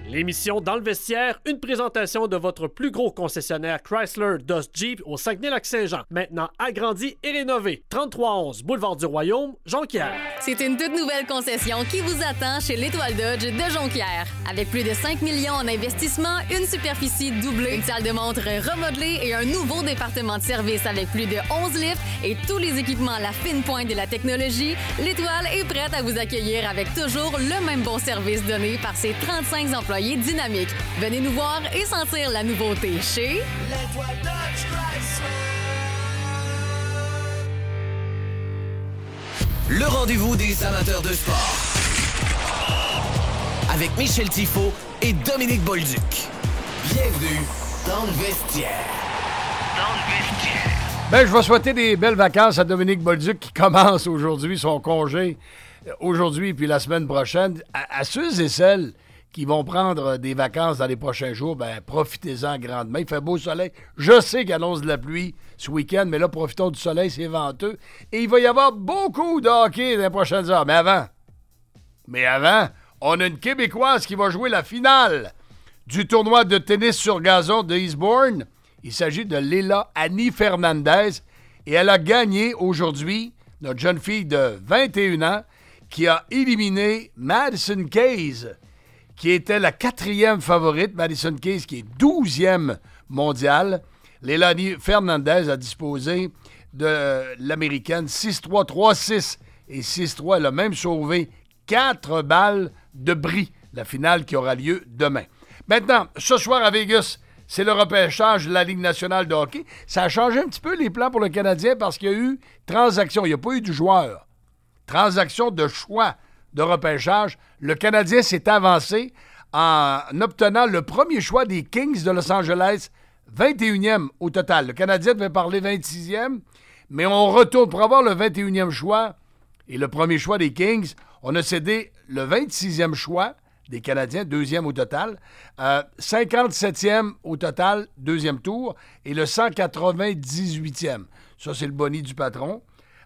L'émission Dans le vestiaire, une présentation de votre plus gros concessionnaire Chrysler, Dodge, Jeep au Saguenay-Lac-Saint-Jean. Maintenant agrandi et rénové. 3311 Boulevard du Royaume, Jonquière. C'est une toute nouvelle concession qui vous attend chez l'Étoile Dodge de Jonquière. Avec plus de 5 millions en investissement, une superficie doublée, une salle de montre remodelée et un nouveau département de service avec plus de 11 lifts et tous les équipements à la fine pointe de la technologie, l'Étoile est prête à vous accueillir avec toujours le même bon service donné par ses 35 employés dynamiques. Venez nous voir et sentir la nouveauté chez l'Étoile Dodge Chrysler. Le rendez-vous des amateurs de sport. Avec Michel Tifo et Dominique Bolduc. Bienvenue dans le vestiaire. Ben, je vais souhaiter des belles vacances à Dominique Bolduc qui commence aujourd'hui son congé. Aujourd'hui puis la semaine prochaine. À ceux et celles qui vont prendre des vacances dans les prochains jours, ben profitez-en grandement. Il fait beau soleil. Je sais qu'il annonce de la pluie ce week-end, mais là, profitons du soleil, c'est venteux. Et il va y avoir beaucoup de hockey dans les prochaines heures. Mais avant, on a une Québécoise qui va jouer la finale du tournoi de tennis sur gazon de Eastbourne. Il s'agit de Leila Annie Fernandez. Et elle a gagné aujourd'hui, notre jeune fille de 21 ans, qui a éliminé Madison Keys, qui était la 4e favorite. Madison Keys, qui est 12e mondiale. Leila Annie Fernandez a disposé de l'Américaine 6-3, 3-6 et 6-3. Elle a même sauvé 4 balles de bris, la finale qui aura lieu demain. Maintenant, ce soir à Vegas, c'est le repêchage de la Ligue nationale de hockey. Ça a changé un petit peu les plans pour le Canadien parce qu'il y a eu transaction. Il n'y a pas eu du joueur. Transaction de choix de repêchage. Le Canadien s'est avancé en obtenant le premier choix des Kings de Los Angeles, 21e au total. Le Canadien devait parler 26e, mais on retourne pour avoir le 21e choix et le premier choix des Kings. On a cédé le 26e choix des Canadiens, 2e au total, 57e au total, 2e tour, et le 198e. Ça, c'est le boni du patron.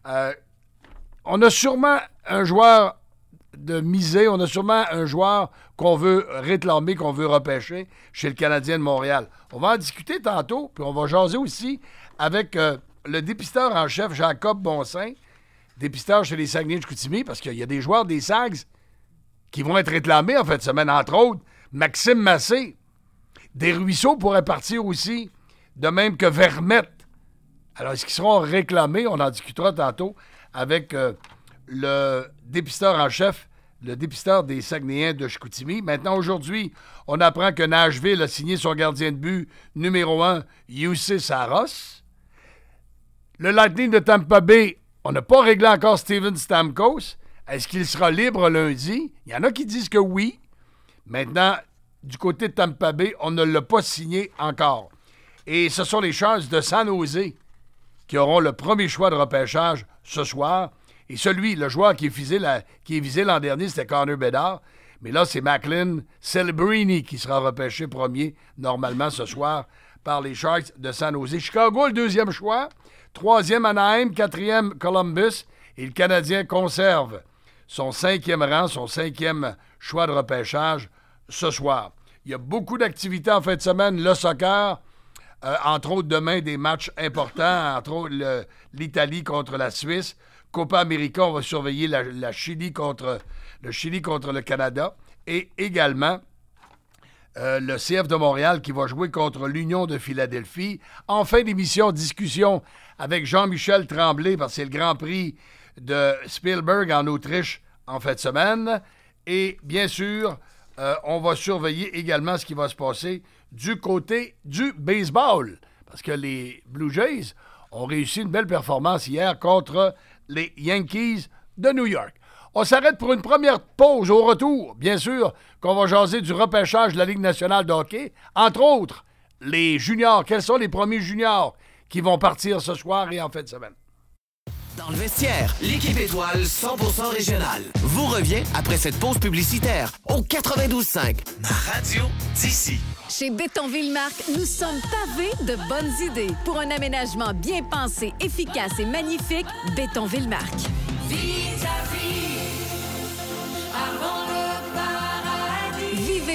On a sûrement un joueur de miser, on a sûrement un joueur qu'on veut réclamer, qu'on veut repêcher chez le Canadien de Montréal. On va en discuter tantôt, puis on va jaser aussi avec le dépisteur en chef Jacob Bonsaint, dépisteur chez les Saguenay-de-Chicoutimi, parce qu'il y a des joueurs des Sags qui vont être réclamés en fin de semaine, entre autres Maxime Massé. Desruisseaux pourraient partir aussi, de même que Vermette. Alors, est-ce qu'ils seront réclamés? On en discutera tantôt avec le dépisteur en chef, le dépisteur des Saguenayens de Chicoutimi. Maintenant, aujourd'hui, on apprend que Nashville a signé son gardien de but numéro 1, Jussi Saros. Le Lightning de Tampa Bay, on n'a pas réglé encore Steven Stamkos. Est-ce qu'il sera libre lundi? Il y en a qui disent que oui. Maintenant, du côté de Tampa Bay, on ne l'a pas signé encore. Et ce sont les Sharks de San Jose qui auront le premier choix de repêchage ce soir. Et le joueur qui est visé l'an dernier, c'était Connor Bedard. Mais là, c'est Macklin Celebrini qui sera repêché premier, normalement, ce soir, par les Sharks de San Jose. Chicago, le 2e choix. 3e, Anaheim. 4e, Columbus. Et le Canadien conserve son 5e rang, son 5e choix de repêchage ce soir. Il y a beaucoup d'activités en fin de semaine. Le soccer, entre autres demain, des matchs importants, entre autres l'Italie contre la Suisse. Copa América, on va surveiller le Chili contre le Canada. Et également, le CF de Montréal qui va jouer contre l'Union de Philadelphie. En fin d'émission, discussion avec Jean-Michel Tremblay, parce que c'est le Grand Prix de Spielberg en Autriche en fin de semaine. Et bien sûr, on va surveiller également ce qui va se passer du côté du baseball. Parce que les Blue Jays ont réussi une belle performance hier contre les Yankees de New York. On s'arrête pour une première pause. Au retour, bien sûr, qu'on va jaser du repêchage de la Ligue nationale de hockey. Entre autres, les juniors. Quels sont les premiers juniors qui vont partir ce soir et en fin de semaine? Dans le vestiaire, l'équipe étoile 100% régionale vous revient après cette pause publicitaire au 92.5. Ma radio d'ici. Chez Bétonville-Marc, nous sommes pavés de bonnes idées. Pour un aménagement bien pensé, efficace et magnifique, Bétonville-Marc. Vivez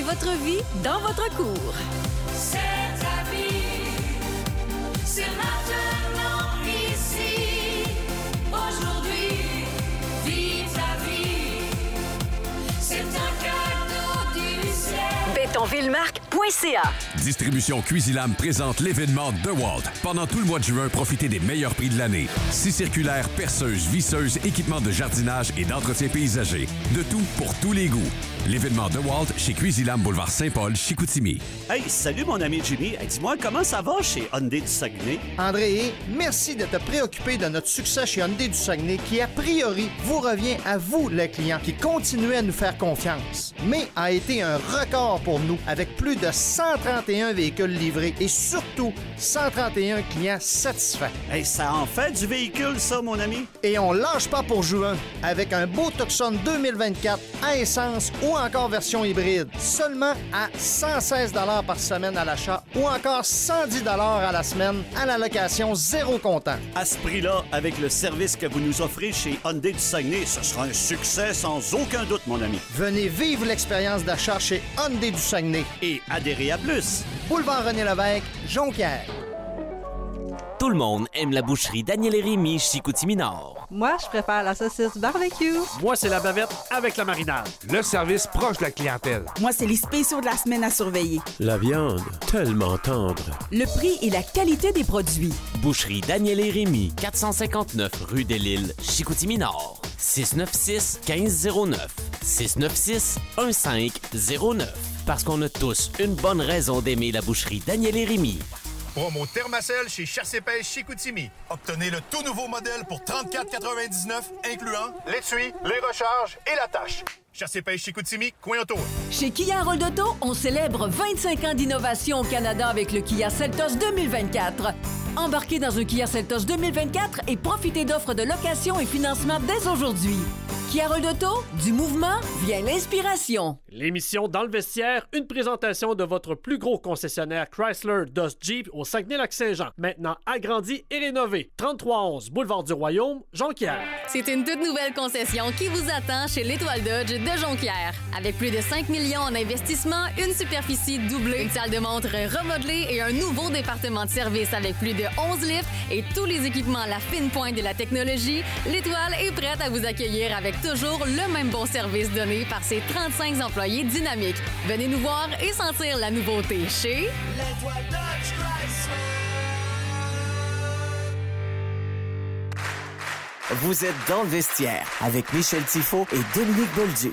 votre vie dans votre cour. C'est ta vie, c'est maintenant ici, aujourd'hui, vis ta vie, c'est un cadeau du ciel. Bétonvillemarque.ca. Distribution Cuisilam présente l'événement DeWalt. Pendant tout le mois de juin, profitez des meilleurs prix de l'année. 6 circulaires, perceuses, visseuses, équipements de jardinage et d'entretien paysager. De tout pour tous les goûts. L'événement DeWalt chez Cuisilam, boulevard Saint-Paul, Chicoutimi. Hey, salut mon ami Jimmy. Hey, dis-moi, comment ça va chez Hyundai du Saguenay? André, merci de te préoccuper de notre succès chez Hyundai du Saguenay qui, a priori, vous revient à vous, les clients, qui continuez à nous faire confiance. Mais a été un record pour nous, avec plus de 131 véhicules livrés et surtout 131 clients satisfaits. Hey, ça en fait du véhicule, ça, mon ami? Et on lâche pas pour juin, avec un beau Tucson 2024 à essence ou encore version hybride, seulement à 116 $ par semaine à l'achat ou encore 110 $ à la semaine à la location zéro comptant. À ce prix-là, avec le service que vous nous offrez chez Hyundai du Saguenay, ce sera un succès sans aucun doute, mon ami. Venez vivre l'expérience d'achat chez Hyundai du Saguenay. Et adhérez à plus. Boulevard René-Lévesque, Jonquière. Tout le monde aime la boucherie Daniel et Rémy Chicoutimi-Nord. Moi, je préfère la saucisse barbecue. Moi, c'est la bavette avec la marinade. Le service proche de la clientèle. Moi, c'est les spéciaux de la semaine à surveiller. La viande, tellement tendre. Le prix et la qualité des produits. Boucherie Daniel et Rémy, 459 rue des Lilles, Chicoutimi-Nord. 696-1509. 696-1509. Parce qu'on a tous une bonne raison d'aimer la boucherie Daniel et Rémy. Promo Thermacell chez Chasse-et-Pêche Chicoutimi. Obtenez le tout nouveau modèle pour 34,99, incluant l'étui, les recharges et la tâche. Chasse-et-Pêche Chicoutimi, coin autour. Chez Kia Roll d'Auto, on célèbre 25 ans d'innovation au Canada avec le Kia Seltos 2024. Embarquez dans un Kia Seltos 2024 et profitez d'offres de location et financement dès aujourd'hui. Kia Roll d'Auto, du mouvement vient l'inspiration. L'émission Dans le vestiaire, une présentation de votre plus gros concessionnaire Chrysler, Dodge, Jeep au Saguenay-Lac-Saint-Jean. Maintenant agrandi et rénové. 3311 Boulevard du Royaume, Jonquière. C'est une toute nouvelle concession qui vous attend chez l'Étoile Dodge de Jonquière. Avec plus de 5 millions en investissement, une superficie doublée, une salle de montre remodelée et un nouveau département de service avec plus de 11 lifts et tous les équipements à la fine pointe de la technologie, l'Étoile est prête à vous accueillir avec toujours le même bon service donné par ses 35 employés dynamiques. Venez nous voir et sentir la nouveauté chez l'Étoile Dodge Chrysler. Vous êtes dans le vestiaire avec Michel Tifo et Dominique Bolduc.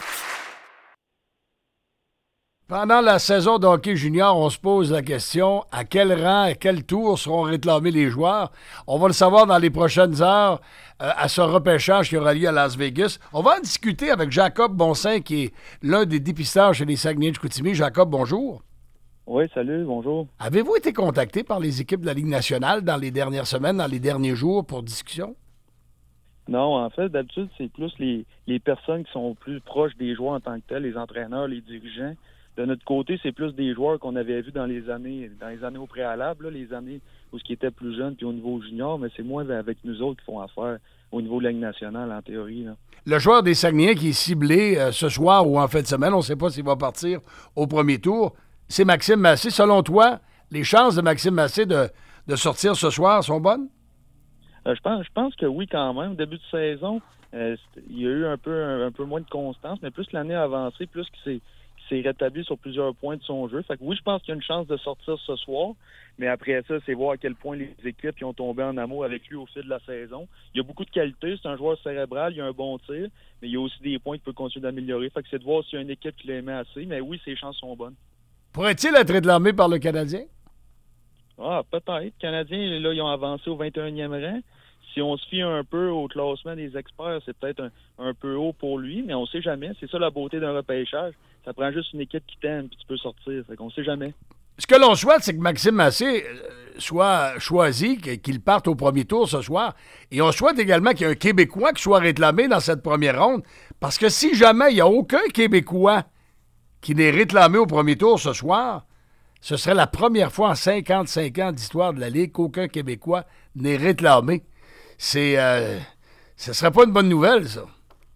Pendant la saison de hockey junior, on se pose la question à quel rang, à quel tour seront réclamés les joueurs. On va le savoir dans les prochaines heures à ce repêchage qui aura lieu à Las Vegas. On va en discuter avec Jacob Bonsaint, qui est l'un des dépisteurs chez les Saguenay-de-Chicoutimi. Jacob, bonjour. Oui, salut, bonjour. Avez-vous été contacté par les équipes de la Ligue nationale dans les dernières semaines, dans les derniers jours pour discussion? Non, en fait, d'habitude, c'est plus les personnes qui sont plus proches des joueurs en tant que tels, les entraîneurs, les dirigeants. De notre côté, c'est plus des joueurs qu'on avait vus dans les années au préalable, là, les années où ce qui était plus jeune puis au niveau junior, mais c'est moins avec nous autres qui font affaire au niveau de la Ligue nationale, en théorie. Là. Le joueur des Saguenayens qui est ciblé ce soir ou en fin de semaine, on ne sait pas s'il va partir au premier tour, c'est Maxime Massé. Selon toi, les chances de Maxime Massé de sortir ce soir sont bonnes? Je pense que oui, quand même. Au début de saison, il y a eu un peu moins de constance, mais plus l'année a avancé, plus qu'il s'est rétabli sur plusieurs points de son jeu. Fait que oui, je pense qu'il y a une chance de sortir ce soir, mais après ça, c'est voir à quel point les équipes qui ont tombé en amour avec lui au fil de la saison. Il y a beaucoup de qualités, c'est un joueur cérébral, il a un bon tir, mais il y a aussi des points qu'il peut continuer d'améliorer. Fait que c'est de voir s'il y a une équipe qui l'aimait assez, mais oui, ses chances sont bonnes. Pourrait-il être réclamé par le Canadien? Ah, peut-être. Les Canadiens, là, ils ont avancé au 21e rang. Si on se fie un peu au classement des experts, c'est peut-être un peu haut pour lui, mais on ne sait jamais. C'est ça la beauté d'un repêchage. Ça prend juste une équipe qui t'aime puis tu peux sortir. Fait qu'on ne sait jamais. Ce que l'on souhaite, c'est que Maxime Massé soit choisi, qu'il parte au premier tour ce soir. Et on souhaite également qu'il y ait un Québécois qui soit réclamé dans cette première ronde. Parce que si jamais il n'y a aucun Québécois qui n'est réclamé au premier tour ce soir, ce serait la première fois en 55 ans d'histoire de la Ligue qu'aucun Québécois n'est réclamé. Ce serait pas une bonne nouvelle, ça.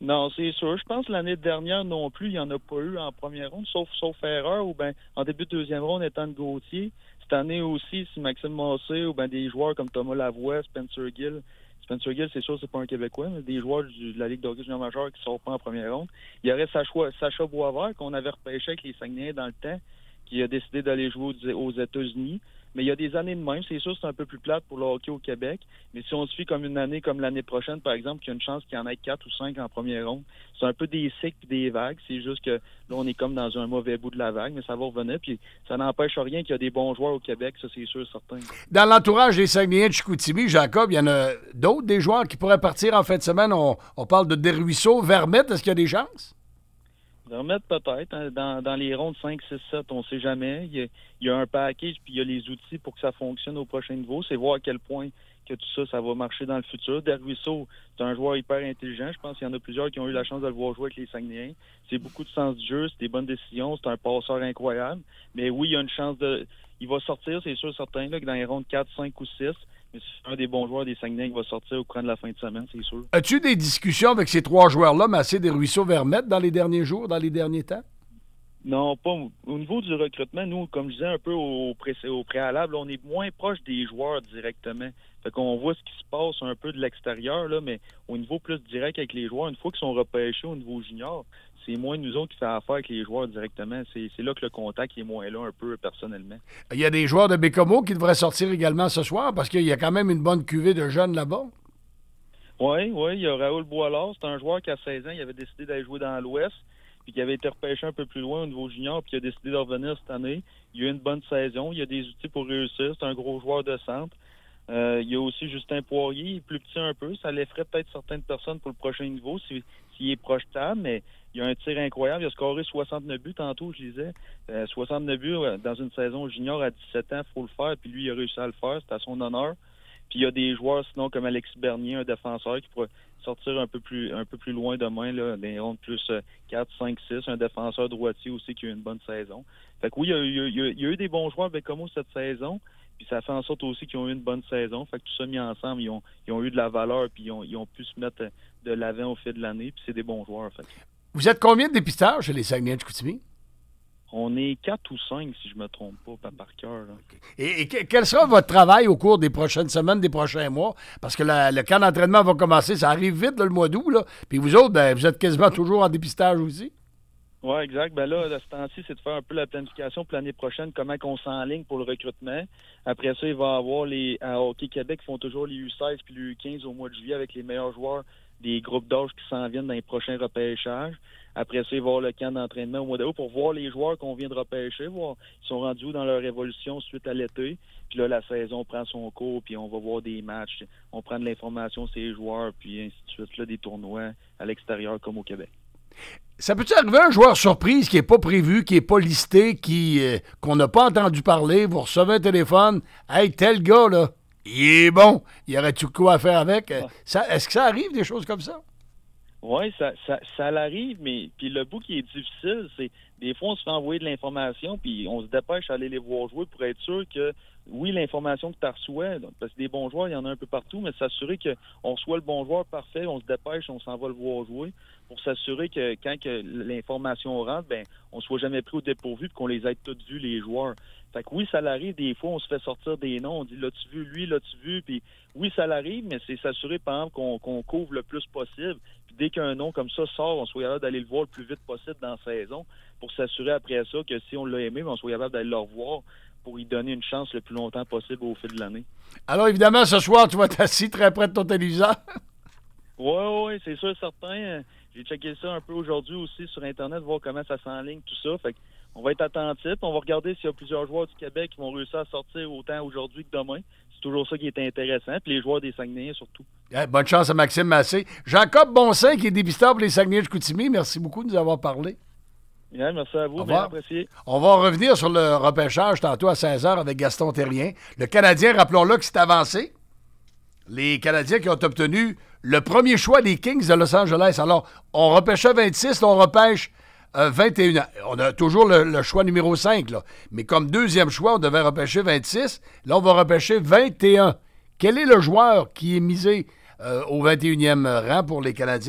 Non, c'est sûr. Je pense que l'année dernière non plus, il n'y en a pas eu en première ronde, sauf erreur, ou bien en début de deuxième ronde, étant de Gauthier. Cette année aussi, si Maxime Massé ou bien des joueurs comme Thomas Lavoie, Spencer Gill, c'est sûr, c'est pas un Québécois, mais des joueurs de la Ligue de hockey junior majeur qui ne sortent pas en première ronde. Il y aurait Sacha Boisvert, qu'on avait repêché avec les Saguenayens dans le temps, qui a décidé d'aller jouer aux États-Unis. Mais il y a des années de même. C'est sûr, c'est un peu plus plate pour le hockey au Québec. Mais si on se fie comme une année comme l'année prochaine, par exemple, qu'il y a une chance qu'il y en ait 4 ou 5 en première ronde, c'est un peu des cycles et des vagues. C'est juste que là, on est comme dans un mauvais bout de la vague, mais ça va revenir. Puis ça n'empêche rien qu'il y a des bons joueurs au Québec, ça c'est sûr, certain. Dans l'entourage des Saguenayens de Chicoutimi, Jacob, il y en a d'autres, des joueurs qui pourraient partir en fin de semaine. On parle de Desruisseaux, Vermette. Est-ce qu'il y a des chances? Vermette peut-être, hein, dans les rondes 5, 6, 7, on ne sait jamais. Il y a un package, puis il y a les outils pour que ça fonctionne au prochain niveau. C'est voir à quel point que tout ça va marcher dans le futur. Desruisseaux, c'est un joueur hyper intelligent. Je pense qu'il y en a plusieurs qui ont eu la chance de le voir jouer avec les Saguenayens. C'est beaucoup de sens du jeu, c'est des bonnes décisions, c'est un passeur incroyable. Mais oui, il y a une chance de... Il va sortir, c'est sûr, certain, là, que dans les rondes 4, 5 ou 6, mais c'est un des bons joueurs des Saguenayens qui va sortir au courant de la fin de semaine, c'est sûr. As-tu des discussions avec ces trois joueurs-là, Massé, Desruisseaux, Vermette, dans les derniers jours, dans les derniers temps? Non, pas au niveau du recrutement. Nous, comme je disais un peu au préalable, on est moins proche des joueurs directement. Fait qu'on voit ce qui se passe un peu de l'extérieur, là, mais au niveau plus direct avec les joueurs, une fois qu'ils sont repêchés au niveau junior, c'est moins nous autres qui fait affaire avec les joueurs directement. C'est là que le contact est moins là un peu personnellement. Il y a des joueurs de Bécomo qui devraient sortir également ce soir parce qu'il y a quand même une bonne cuvée de jeunes là-bas. Oui, il y a Raoul Boilard. C'est un joueur qui, à 16 ans, il avait décidé d'aller jouer dans l'Ouest, puis qui avait été repêché un peu plus loin au niveau junior, puis qui a décidé de revenir cette année. Il a eu une bonne saison. Il a des outils pour réussir. C'est un gros joueur de centre. Il y a aussi Justin Poirier, il est plus petit un peu. Ça l'effraie peut-être certaines personnes pour le prochain niveau s'il est projetable, mais il a un tir incroyable. Il a scoré 69 buts tantôt, je disais. 69 buts dans une saison junior à 17 ans, il faut le faire. Puis lui, il a réussi à le faire. C'est à son honneur. Puis il y a des joueurs, sinon, comme Alexis Bernier, un défenseur qui pourrait sortir un peu plus loin demain, là, des rondes plus 4, 5, 6. Un défenseur droitier aussi qui a eu une bonne saison. Fait que oui, il y a eu des bons joueurs avec Bécomo cette saison. Puis ça fait en sorte aussi qu'ils ont eu une bonne saison. Fait que tout ça mis ensemble, ils ont eu de la valeur, puis ils ont pu se mettre de l'avant au fil de l'année, puis c'est des bons joueurs. Fait. Vous êtes combien de dépistages chez les Saguenayens de Chicoutimi? On est 4 ou 5, si je me trompe pas, par cœur. Et quel sera votre travail au cours des prochaines semaines, des prochains mois? Parce que le camp d'entraînement va commencer, ça arrive vite, là, le mois d'août. Là. Puis vous autres, vous êtes quasiment toujours en dépistage aussi? Oui, exact. Ben là, ce temps-ci, c'est de faire un peu la planification pour l'année prochaine, comment qu'on s'enligne pour le recrutement. Après ça, il va y avoir à Hockey Québec qui font toujours les U16 puis les U15 au mois de juillet avec les meilleurs joueurs des groupes d'âge qui s'en viennent dans les prochains repêchages. Après ça, il va y avoir le camp d'entraînement au mois d'août pour voir les joueurs qu'on vient de repêcher, voir s'ils sont rendus où dans leur évolution suite à l'été. Puis là, la saison prend son cours, puis on va voir des matchs. On prend de l'information sur les joueurs, puis ainsi de suite, là, des tournois à l'extérieur comme au Québec. Ça peut-tu arriver un joueur surprise qui n'est pas prévu, qui n'est pas listé, qu'on n'a pas entendu parler, vous recevez un téléphone, « Hey, tel gars, là, il est bon, il y aurait-tu quoi à faire avec? » Est-ce que ça arrive, des choses comme ça? Oui, ça l'arrive, mais puis le bout qui est difficile, c'est des fois on se fait envoyer de l'information, puis on se dépêche à aller les voir jouer pour être sûr que, oui, l'information que tu reçois, parce que des bons joueurs, il y en a un peu partout, mais s'assurer qu'on reçoit le bon joueur parfait, on se dépêche, on s'en va le voir jouer, pour s'assurer que quand que l'information rentre, on soit jamais pris au dépourvu et qu'on les ait tous vus, les joueurs. Fait que oui, ça l'arrive, des fois, on se fait sortir des noms, on dit, l'as-tu vu, lui, l'as-tu vu, puis oui, ça l'arrive, mais c'est s'assurer, par exemple, qu'on couvre le plus possible, puis dès qu'un nom comme ça sort, on soit capable d'aller le voir le plus vite possible dans la saison, pour s'assurer après ça que si on l'a aimé, on soit capable d'aller le revoir pour y donner une chance le plus longtemps possible au fil de l'année. Alors, évidemment, ce soir, tu vas être assis très près de ton téléviseur. Oui, c'est sûr, certain. J'ai checké ça un peu aujourd'hui aussi sur Internet, voir comment ça s'enligne, tout ça. Fait qu'on va être attentif. On va regarder s'il y a plusieurs joueurs du Québec qui vont réussir à sortir autant aujourd'hui que demain. C'est toujours ça qui est intéressant. Puis les joueurs des Saguenayens surtout. Bonne chance à Maxime Massé. Jacob Bonsain, qui est dépisteur pour les Saguenayens de Chicoutimi. Merci beaucoup de nous avoir parlé. Bien, merci à vous. Bien apprécié. On va revenir sur le repêchage tantôt à 16h avec Gaston Terrien. Le Canadien, rappelons-le, qui s'est avancé. Les Canadiens qui ont obtenu le premier choix des Kings de Los Angeles. Alors, on repêchait 26, là, on repêche 21. On a toujours le choix numéro 5, là. Mais comme deuxième choix, on devait repêcher 26. Là, on va repêcher 21. Quel est le joueur qui est misé au 21e rang pour les Canadiens?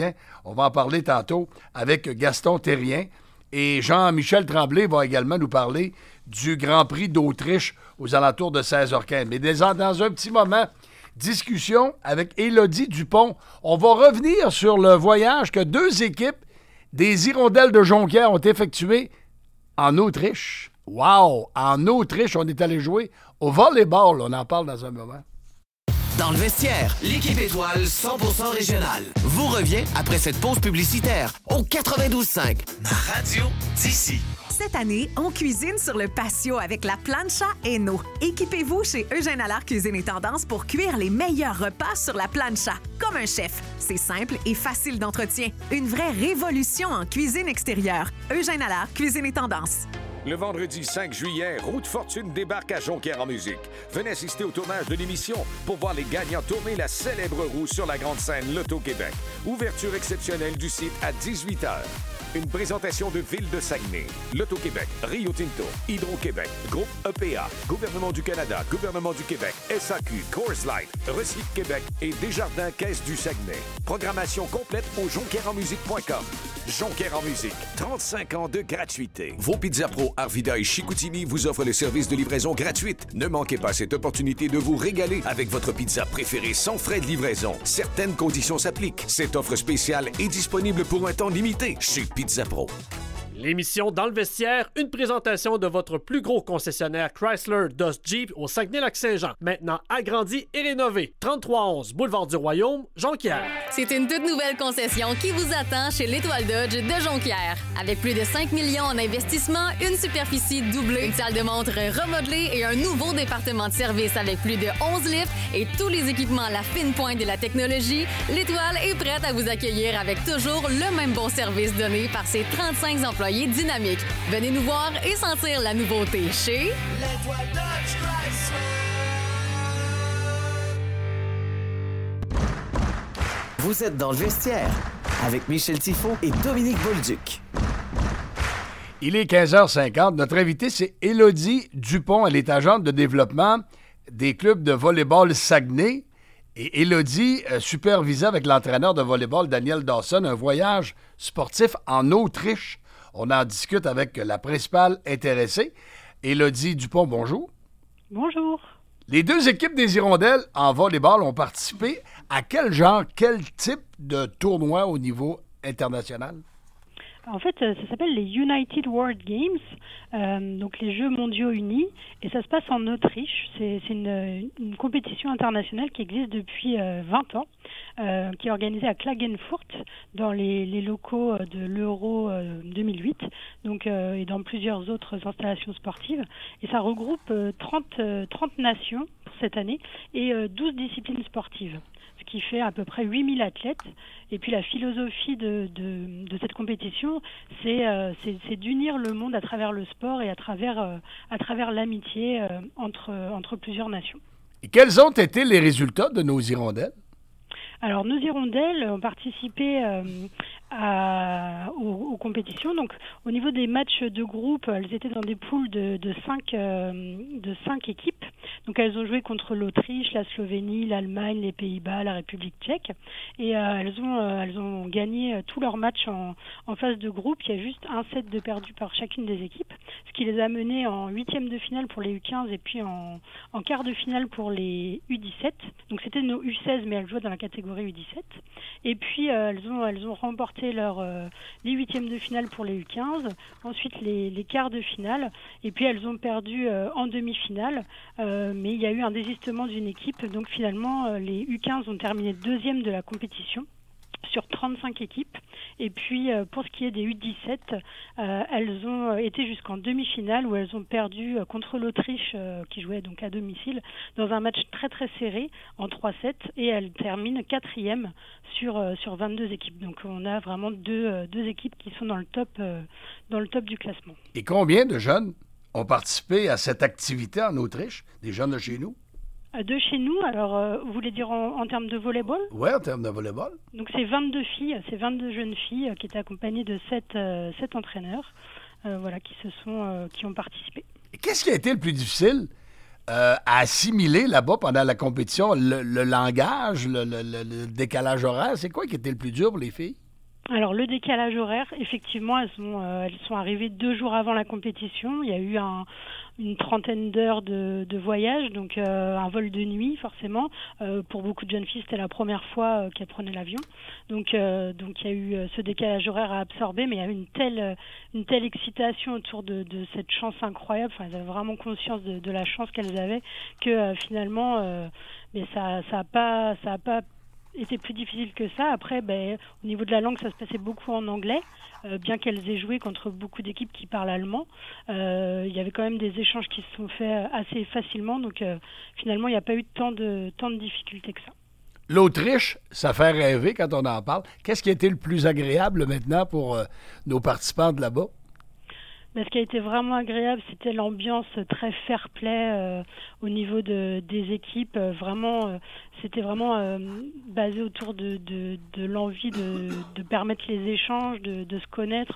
On va en parler tantôt avec Gaston Thérien. Et Jean-Michel Tremblay va également nous parler du Grand Prix d'Autriche aux alentours de 16h15. Mais dans un petit moment, discussion avec Élodie Dupont. On va revenir sur le voyage que 2 équipes des Hirondelles de Jonquière ont effectué en Autriche. Wow! En Autriche, on est allé jouer au volleyball. On en parle dans un moment. Dans le vestiaire, l'équipe étoile 100% régionale vous revient après cette pause publicitaire au 92.5. Ma radio d'ici. Cette année, on cuisine sur le patio avec la plancha Eno. Équipez-vous chez Eugène Allard Cuisine et Tendance pour cuire les meilleurs repas sur la plancha, comme un chef. C'est simple et facile d'entretien. Une vraie révolution en cuisine extérieure. Eugène Allard Cuisine et Tendance. Le vendredi 5 juillet, Route Fortune débarque à Jonquière en musique. Venez assister au tournage de l'émission pour voir les gagnants tourner la célèbre roue sur la grande scène Loto-Québec. Ouverture exceptionnelle du site à 18h. Une présentation de Ville de Saguenay, Loto-Québec, Rio Tinto, Hydro-Québec, Groupe EPA, Gouvernement du Canada, Gouvernement du Québec, SAQ, Coors Light, Recycle Québec et Desjardins Caisse du Saguenay. Programmation complète au jonquairesenmusique.com. Jonquière en musique, 35 ans de gratuité. Vos Pizza Pro Arvida et Chicoutimi vous offrent le service de livraison gratuite. Ne manquez pas cette opportunité de vous régaler avec votre pizza préférée sans frais de livraison. Certaines conditions s'appliquent. Cette offre spéciale est disponible pour un temps limité chez Pizza Pro. L'émission Dans le vestiaire, une présentation de votre plus gros concessionnaire Chrysler, Dodge, Jeep au Saguenay-Lac-Saint-Jean. Maintenant agrandi et rénové. 3311 Boulevard du Royaume, Jonquière. C'est une toute nouvelle concession qui vous attend chez l'Étoile Dodge de Jonquière. Avec plus de 5 millions en investissement, une superficie doublée, une salle de montre remodelée et un nouveau département de service avec plus de 11 lifts et tous les équipements à la fine pointe de la technologie, l'Étoile est prête à vous accueillir avec toujours le même bon service donné par ses 35 employés dynamiques. Venez nous voir et sentir la nouveauté chez L'Étoile Dodge Chrysler. Vous êtes dans le vestiaire avec Michel Tifo et Dominique Bolduc. Il est 15h50. Notre invitée, c'est Élodie Dupont. Elle est agente de développement des clubs de volleyball Saguenay. Et Élodie supervisait avec l'entraîneur de volleyball Daniel Dawson un voyage sportif en Autriche. On en discute avec la principale intéressée. Élodie Dupont, bonjour. Bonjour. Les 2 équipes des Hirondelles en volleyball ont participé à quel type de tournoi au niveau international? En fait, ça s'appelle les United World Games, donc les Jeux mondiaux unis, et ça se passe en Autriche. C'est une compétition internationale qui existe depuis 20 ans, qui est organisée à Klagenfurt, dans les locaux de l'Euro 2008, donc, et dans plusieurs autres installations sportives. Et ça regroupe 30 nations pour cette année et 12 disciplines sportives, ce qui fait à peu près 8000 athlètes. Et puis la philosophie de cette compétition, c'est d'unir le monde à travers le sport et à travers l'amitié entre plusieurs nations. Et quels ont été les résultats de nos Hirondelles? Alors, nos Hirondelles ont participé aux compétitions. Donc, au niveau des matchs de groupe, elles étaient dans des poules de 5 équipes. Donc, elles ont joué contre l'Autriche, la Slovénie, l'Allemagne, les Pays-Bas, la République tchèque. Et elles ont gagné tous leurs matchs en phase de groupe. Il y a juste un set de perdu par chacune des équipes, ce qui les a menées en 8e de finale pour les U15 et puis en quart de finale pour les U17. Donc, c'était nos U16, mais elles jouaient dans la catégorie U17. Et puis, elles ont remporté les 8e de finale pour les U15, ensuite les quarts de finale, et puis elles ont perdu en demi-finale, mais il y a eu un désistement d'une équipe, donc finalement les U15 ont terminé 2e de la compétition sur 35 équipes. Et puis, pour ce qui est des U17, elles ont été jusqu'en demi-finale où elles ont perdu contre l'Autriche, qui jouait donc à domicile, dans un match très très serré en 3-7, et elles terminent 4e sur 22 équipes. Donc, on a vraiment deux équipes qui sont dans le top du classement. Et combien de jeunes ont participé à cette activité en Autriche, des jeunes de chez nous? De chez nous, alors vous voulez dire en termes de volleyball? Oui, en termes de volleyball. Donc c'est 22 filles, c'est 22 jeunes filles qui étaient accompagnées de 7 entraîneurs qui ont participé. Et qu'est-ce qui a été le plus difficile à assimiler là-bas pendant la compétition? Le langage, le décalage horaire, c'est quoi qui était le plus dur pour les filles? Alors le décalage horaire, effectivement, elles sont arrivées 2 jours avant la compétition. Il y a eu une trentaine d'heures de voyage, donc un vol de nuit forcément. Pour beaucoup de jeunes filles, c'était la première fois qu'elles prenaient l'avion. Donc il y a eu ce décalage horaire à absorber, mais il y a eu une telle excitation autour de cette chance incroyable. Enfin, elles avaient vraiment conscience de la chance qu'elles avaient que finalement, mais ça a pas était plus difficile que ça. Après, au niveau de la langue, ça se passait beaucoup en anglais, bien qu'elles aient joué contre beaucoup d'équipes qui parlent allemand. Il y avait quand même des échanges qui se sont faits assez facilement, donc finalement, il n'y a pas eu tant de difficultés que ça. L'Autriche, ça fait rêver quand on en parle. Qu'est-ce qui a été le plus agréable maintenant pour nos participants de là-bas? Ce qui a été vraiment agréable, c'était l'ambiance très fair-play au niveau des équipes. C'était vraiment basé autour de l'envie de permettre les échanges, de se connaître,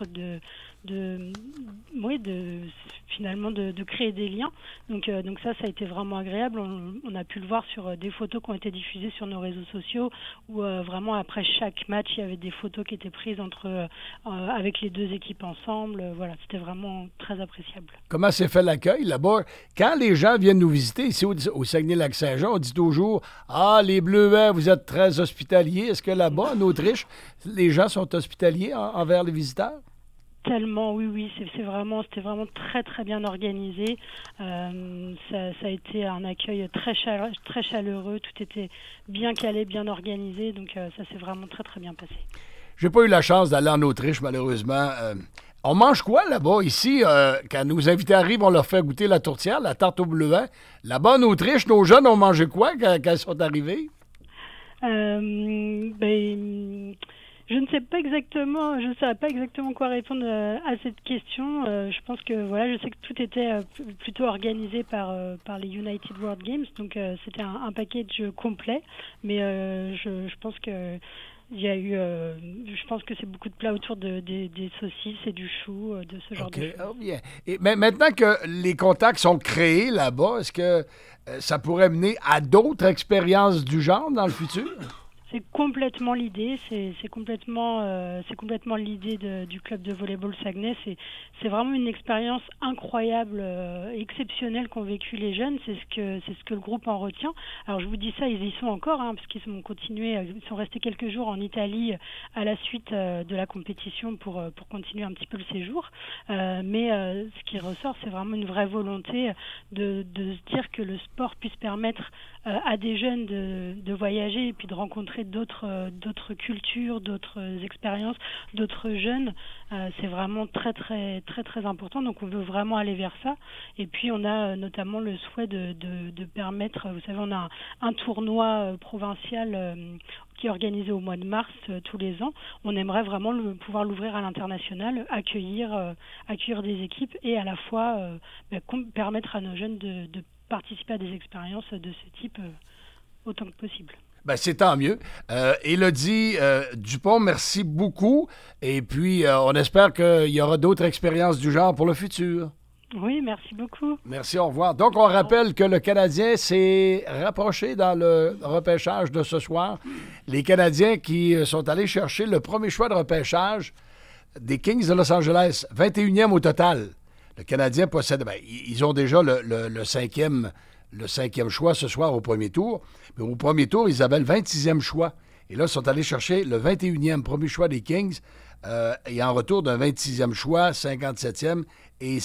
finalement de créer des liens. Donc ça a été vraiment agréable. On a pu le voir sur des photos qui ont été diffusées sur nos réseaux sociaux, où vraiment après chaque match, il y avait des photos qui étaient prises avec les deux équipes ensemble. Voilà, c'était vraiment très appréciable. Comment s'est fait l'accueil là-bas? Quand les gens viennent nous visiter ici au Saguenay-Lac-Saint-Jean, on dit toujours « Ah, les Bleuets, vous êtes très hospitaliers. » Est-ce que là-bas, en Autriche, les gens sont hospitaliers envers les visiteurs? Tellement, oui, c'était vraiment très très bien organisé. Ça a été un accueil très chaleureux, tout était bien calé, bien organisé, donc ça s'est vraiment très très bien passé. J'ai pas eu la chance d'aller en Autriche, malheureusement. On mange quoi là-bas? Ici, quand nos invités arrivent, on leur fait goûter la tourtière, la tarte au bleuet. Là-bas en Autriche, nos jeunes ont mangé quoi quand ils sont arrivés? Je ne sais pas exactement, je ne saurais pas exactement quoi répondre à cette question. Je pense que je sais que tout était plutôt organisé par les United World Games, donc c'était un package complet. Mais je pense que il y a eu, je pense que c'est beaucoup de plats autour des saucisses et du chou, de ce genre de choses. Oh, bien. Et maintenant que les contacts sont créés là-bas, est-ce que ça pourrait mener à d'autres expériences du genre dans le futur? C'est complètement l'idée, c'est complètement l'idée du club de volleyball Saguenay. C'est vraiment une expérience incroyable, exceptionnelle qu'ont vécu les jeunes. C'est ce que le groupe en retient. Alors je vous dis ça, ils y sont encore, parce qu'ils ils sont restés quelques jours en Italie à la suite de la compétition pour continuer un petit peu le séjour. Mais ce qui ressort, c'est vraiment une vraie volonté de se dire que le sport puisse permettre à des jeunes de voyager et puis de rencontrer d'autres cultures, d'autres expériences, d'autres jeunes. C'est vraiment très très très très important, donc on veut vraiment aller vers ça. Et puis on a notamment le souhait de permettre, vous savez, on a un tournoi provincial qui est organisé au mois de mars tous les ans. On aimerait vraiment pouvoir l'ouvrir à l'international, accueillir des équipes et à la fois permettre à nos jeunes de participer à des expériences de ce type autant que possible. C'est tant mieux. Élodie Dupont, merci beaucoup. Et puis, on espère qu'il y aura d'autres expériences du genre pour le futur. Oui, merci beaucoup. Merci, au revoir. Donc, on rappelle que le Canadien s'est rapproché dans le repêchage de ce soir. Les Canadiens qui sont allés chercher le premier choix de repêchage des Kings de Los Angeles, 21e au total. Le Canadien possède... ils ont déjà le cinquième choix ce soir au premier tour. Mais au premier tour, ils avaient le 26e choix. Et là, ils sont allés chercher le 21e premier choix des Kings. Et en retour d'un 26e choix, 57e et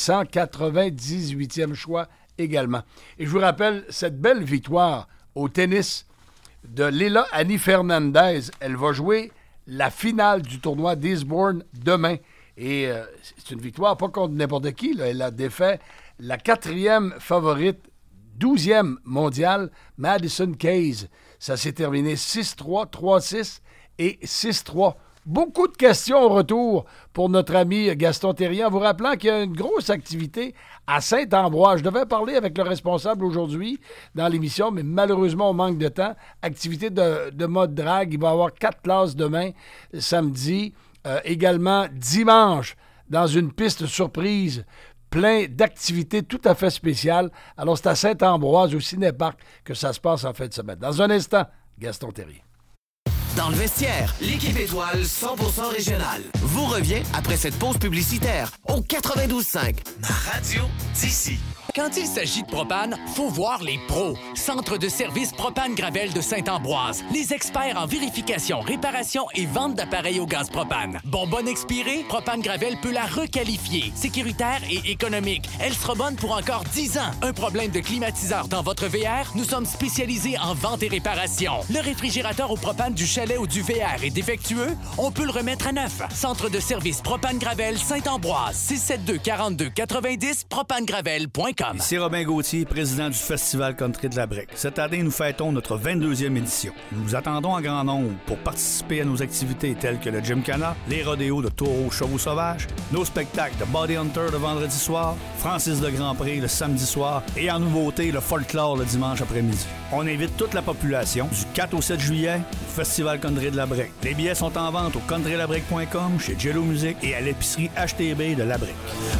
198e choix également. Et je vous rappelle cette belle victoire au tennis de Leila Annie Fernandez. Elle va jouer la finale du tournoi d'Eastbourne demain. Et c'est une victoire pas contre n'importe qui. Là. Elle a défait la 4e favorite, 12e mondiale, Madison Keys. Ça s'est terminé 6-3, 3-6 et 6-3. Beaucoup de questions au retour pour notre ami Gaston Thériault, en vous rappelant qu'il y a une grosse activité à Saint-Ambroise. Je devais parler avec le responsable aujourd'hui dans l'émission, mais malheureusement, on manque de temps. Activité de mode drague. Il va y avoir 4 classes demain, samedi. Également, dimanche, dans une piste surprise, plein d'activités tout à fait spéciales. Alors, c'est à Saint-Ambroise, au Cinéparc, que ça se passe en fin de semaine. Dans un instant, Gaston Thériault. Dans le vestiaire, l'équipe étoile 100% régionale vous revient après cette pause publicitaire au 92.5. Ma radio d'ici. Quand il s'agit de propane, faut voir les pros. Centre de service Propane Gravel de Saint-Ambroise. Les experts en vérification, réparation et vente d'appareils au gaz propane. Bonbonne expirée, Propane Gravel peut la requalifier. Sécuritaire et économique. Elle sera bonne pour encore 10 ans. Un problème de climatiseur dans votre VR? Nous sommes spécialisés en vente et réparation. Le réfrigérateur au propane du chalet ou du VR est défectueux? On peut le remettre à neuf. Centre de service Propane Gravel Saint-Ambroise. 672-42-90, propanegravel.com. Ici Robin Gauthier, président du Festival Country de la Brec. Cette année, nous fêtons notre 22e édition. Nous vous attendons en grand nombre pour participer à nos activités telles que le Gymkhana, les rodéos de taureaux chevaux sauvages, nos spectacles de Body Hunter le vendredi soir, Francis de Grandpré le samedi soir et en nouveauté, le folklore le dimanche après-midi. On invite toute la population du 4 au 7 juillet au Festival Country de la Brec. Les billets sont en vente au countrylabrec.com, chez Jello Music et à l'épicerie HTB de la Brec.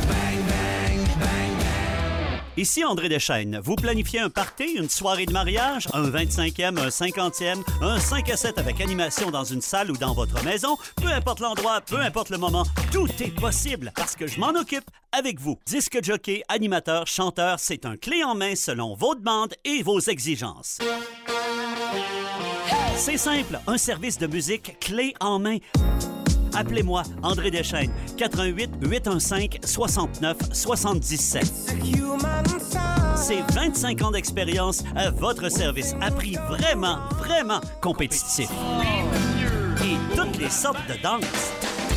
Ici André Deschaines. Vous planifiez un party, une soirée de mariage, un 25e, un 50e, un 5 à 7 avec animation dans une salle ou dans votre maison, peu importe l'endroit, peu importe le moment, tout est possible parce que je m'en occupe avec vous. Disque jockey, animateur, chanteur, c'est un clé en main selon vos demandes et vos exigences. C'est simple, un service de musique clé en main. Appelez-moi André Deschaines, 88 815 69 77. C'est 25 ans d'expérience à votre service à prix vraiment, vraiment compétitif. Et toutes les sortes de danses.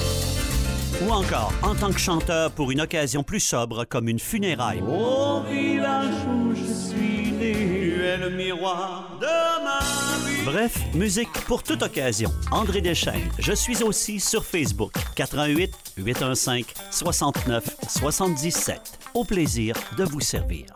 Ou encore, en tant que chanteur pour une occasion plus sobre comme une funéraille. Au village où je suis né, tu es le miroir de ma vie. Bref, musique pour toute occasion. André Deschaines. Je suis aussi sur Facebook. 88 815 69 77. Au plaisir de vous servir.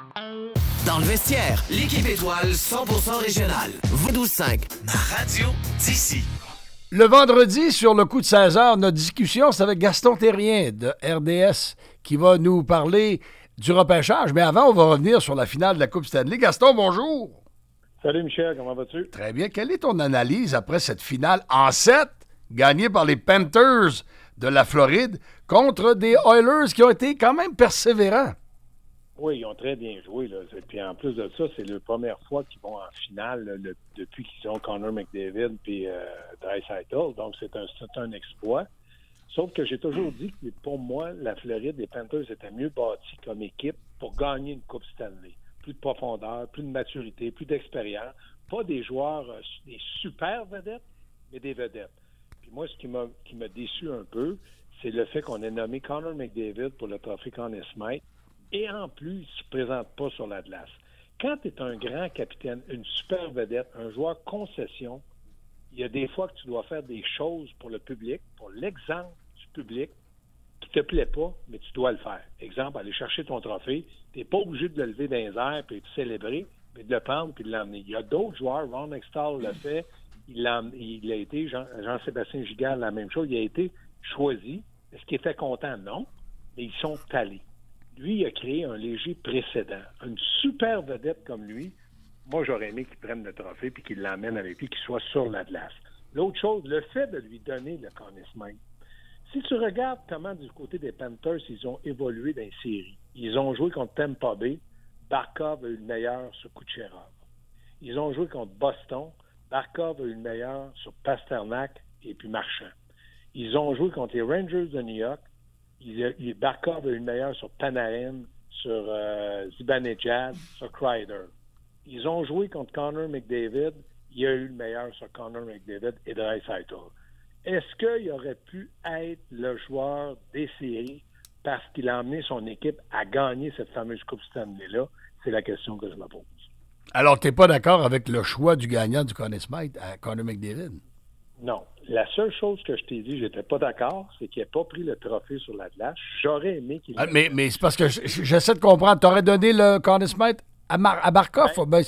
Dans le vestiaire, l'équipe étoile 100% régionale. Vous 12.5. Ma radio d'ici. Le vendredi, sur le coup de 16h, notre discussion, c'est avec Gaston Thérien de RDS qui va nous parler du repêchage. Mais avant, on va revenir sur la finale de la Coupe Stanley. Gaston, bonjour! Salut Michel, comment vas-tu? Très bien. Quelle est ton analyse après cette finale en 7, gagnée par les Panthers de la Floride contre des Oilers qui ont été quand même persévérants? Oui, ils ont très bien joué. Là. Puis en plus de ça, c'est la première fois qu'ils vont en finale là, depuis qu'ils ont Connor McDavid et Draisaitl. Donc, c'est un exploit. Sauf que j'ai toujours dit que pour moi, la Floride des Panthers était mieux bâtie comme équipe pour gagner une Coupe Stanley. Plus de profondeur, plus de maturité, plus d'expérience. Pas des joueurs, des super vedettes, mais des vedettes. Puis moi, ce qui m'a déçu un peu, c'est le fait qu'on ait nommé Connor McDavid pour le trophée Conn Smythe. Et en plus, il ne se présente pas sur la glace. Quand tu es un grand capitaine, une super vedette, un joueur concession, il y a des fois que tu dois faire des choses pour le public, pour l'exemple du public, qui ne te plaît pas, mais tu dois le faire. Exemple, aller chercher ton trophée, tu n'es pas obligé de le lever dans les airs et de célébrer, mais de le prendre puis de l'emmener. Il y a d'autres joueurs, Ron Hextall l'a fait, il a été, Jean-Sébastien Giguère, la même chose, il a été choisi. Est-ce qu'il était content? Non, mais ils sont allés. Lui, il a créé un léger précédent. Une super vedette comme lui, moi, j'aurais aimé qu'il prenne le trophée puis qu'il l'emmène avec lui, qu'il soit sur la glace. L'autre chose, le fait de lui donner le Conn Smythe. Si tu regardes comment, du côté des Panthers, ils ont évolué dans les séries. Ils ont joué contre Tampa Bay. Barkov a eu le meilleur sur Kucherov. Ils ont joué contre Boston. Barkov a eu le meilleur sur Pasternak et puis Marchand. Ils ont joué contre les Rangers de New York. Barkov a eu le meilleur sur Panarin, sur Zibanejad, sur Kreider. Ils ont joué contre Connor McDavid. Il a eu le meilleur sur Connor McDavid et Draisaitl. Est-ce qu'il aurait pu être le joueur des séries parce qu'il a emmené son équipe à gagner cette fameuse Coupe Stanley-là? C'est la question que je me pose. Alors, tu n'es pas d'accord avec le choix du gagnant du Conn Smythe à Connor McDavid? Non. La seule chose que je t'ai dit, j'étais pas d'accord, c'est qu'il n'a pas pris le trophée sur la glace. J'aurais aimé qu'il... Mais c'est parce que j'essaie de comprendre. Tu aurais donné le Conn Smythe à Barkov?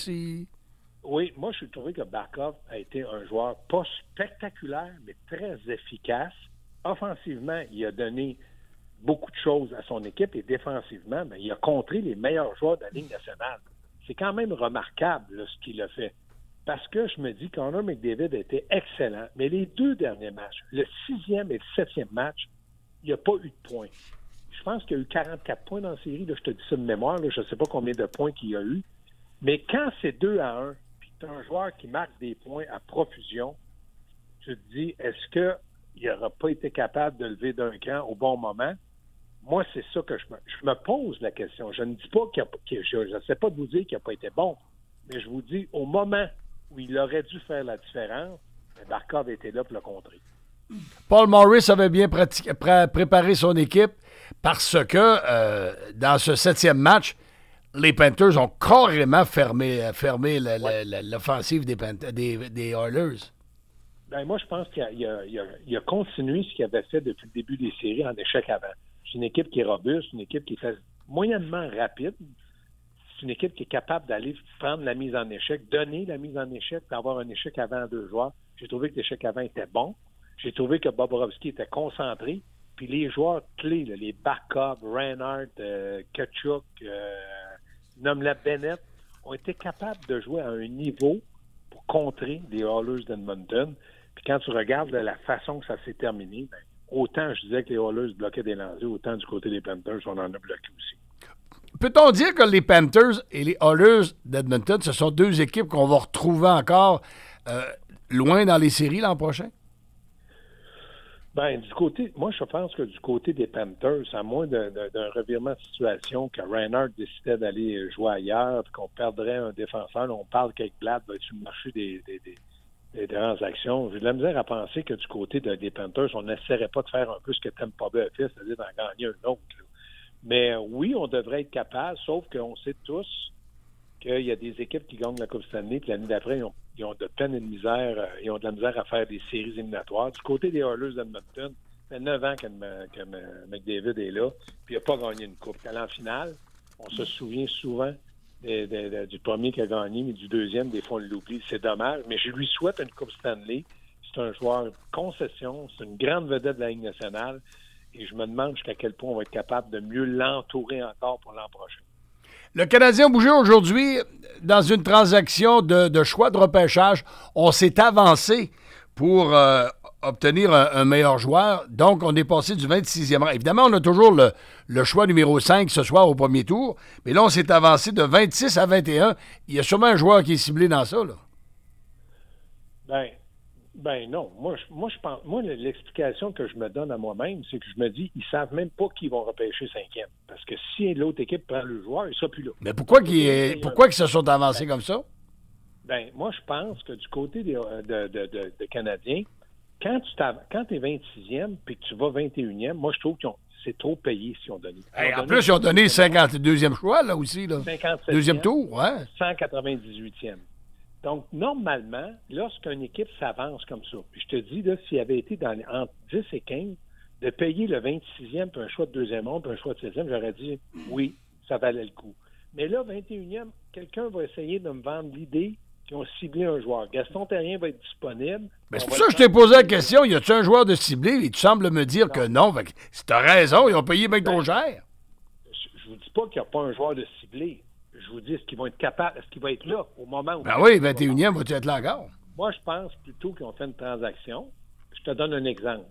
Oui, moi, je trouvé que Barkov a été un joueur pas spectaculaire, mais très efficace. Offensivement, il a donné beaucoup de choses à son équipe et défensivement, il a contré les meilleurs joueurs de la Ligue nationale. C'est quand même remarquable là, ce qu'il a fait. parce que je me dis que Connor McDavid était excellent, mais les 2 derniers matchs, le 6e et le 7e match, il n'y a pas eu de points. Je pense qu'il y a eu 44 points dans la série, là, je te dis ça de mémoire, là, je ne sais pas combien de points qu'il y a eu, mais quand c'est 2-1, puis tu as un joueur qui marque des points à profusion, tu te dis, est-ce qu'il n'aura pas été capable de lever d'un cran au bon moment? Moi, c'est ça que je me pose la question. Je ne dis pas je ne sais pas de vous dire qu'il n'a pas été bon, mais je vous dis, au moment où il aurait dû faire la différence, Barkov était là pour le contrer. Paul Maurice avait bien préparé son équipe parce que dans ce 7e match, les Panthers ont carrément fermé l'offensive des Oilers. Ben, moi, je pense qu'il a continué ce qu'il avait fait depuis le début des séries en échec avant. C'est une équipe qui est robuste, une équipe qui est moyennement rapide. C'est une équipe qui est capable d'aller prendre la mise en échec, donner la mise en échec, d'avoir un échec avant 2 joueurs. J'ai trouvé que l'échec avant était bon. J'ai trouvé que Bobrovski était concentré. Puis les joueurs clés, là, les Barkov, Reinhardt, Tkachuk, nomme-la Bennett, ont été capables de jouer à un niveau pour contrer les Oilers d'Edmonton. Puis quand tu regardes la façon que ça s'est terminé, ben, autant je disais que les Oilers bloquaient des lancers, autant du côté des Panthers, on en a bloqué aussi. Peut-on dire que les Panthers et les Oilers d'Edmonton, ce sont 2 équipes qu'on va retrouver encore loin dans les séries l'an prochain? Ben, moi, je pense que du côté des Panthers, à moins d'un revirement de situation, que Reinhardt décidait d'aller jouer ailleurs, puis qu'on perdrait un défenseur, on parle qu'Ekblad va être sur le marché des transactions. J'ai de la misère à penser que du côté des Panthers, on n'essaierait pas de faire un peu ce que Tampa Bay a fait, c'est-à-dire d'en gagner un autre. Là. Mais oui, on devrait être capable, sauf qu'on sait tous qu'il y a des équipes qui gagnent la Coupe Stanley, puis l'année d'après, ils ont de peine et de misère, ils ont de la misère à faire des séries éliminatoires. Du côté des Oilers d'Edmonton, ça fait 9 ans que McDavid est là, puis il n'a pas gagné une coupe. Quand en finale, on se souvient souvent du premier qui a gagné, mais du deuxième, des fois, on l'oublie. C'est dommage, mais je lui souhaite une Coupe Stanley. C'est un joueur concession, c'est une grande vedette de la Ligue nationale, et je me demande jusqu'à quel point on va être capable de mieux l'entourer encore pour l'an prochain. Le Canadien a bougé aujourd'hui dans une transaction de choix de repêchage. On s'est avancé pour obtenir un meilleur joueur. Donc, on est passé du 26e rang. Évidemment, on a toujours le choix numéro 5 ce soir au premier tour. Mais là, on s'est avancé de 26 à 21. Il y a sûrement un joueur qui est ciblé dans ça, là. Ben non. Moi, je pense. Moi, l'explication que je me donne à moi-même, c'est que je me dis, ils savent même pas qui vont repêcher 5e. Parce que si l'autre équipe prend le joueur, il sera plus là. Mais pourquoi ils se sont avancés comme ça? Ben, moi, je pense que du côté des Canadiens, quand tu es 26e puis que tu vas 21e, moi, je trouve que c'est trop payé si on donne. En plus, ils ont donné le 52e choix, là aussi. Là. 57e, deuxième tour, ouais. 198e. Donc, normalement, lorsqu'une équipe s'avance comme ça, puis je te dis, là, s'il avait été entre 10 et 15, de payer le 26e, puis un choix de deuxième ronde, puis un choix de 16e, j'aurais dit, oui, ça valait le coup. Mais là, 21e, quelqu'un va essayer de me vendre l'idée qu'ils ont ciblé un joueur. Gaston Terrien va être disponible. Mais c'est pour ça que je t'ai posé la question, y a-tu un joueur de ciblé? Et tu sembles me dire que non. Si t'as raison, ils ont payé bien trop cher. Je vous dis pas qu'il n'y a pas un joueur de ciblé. Je vous dis, est-ce qu'il va être capable, est-ce qu'il va être là au moment où... Ben oui, 21e, va-tu être là encore? Moi, je pense plutôt qu'ils ont fait une transaction. Je te donne un exemple.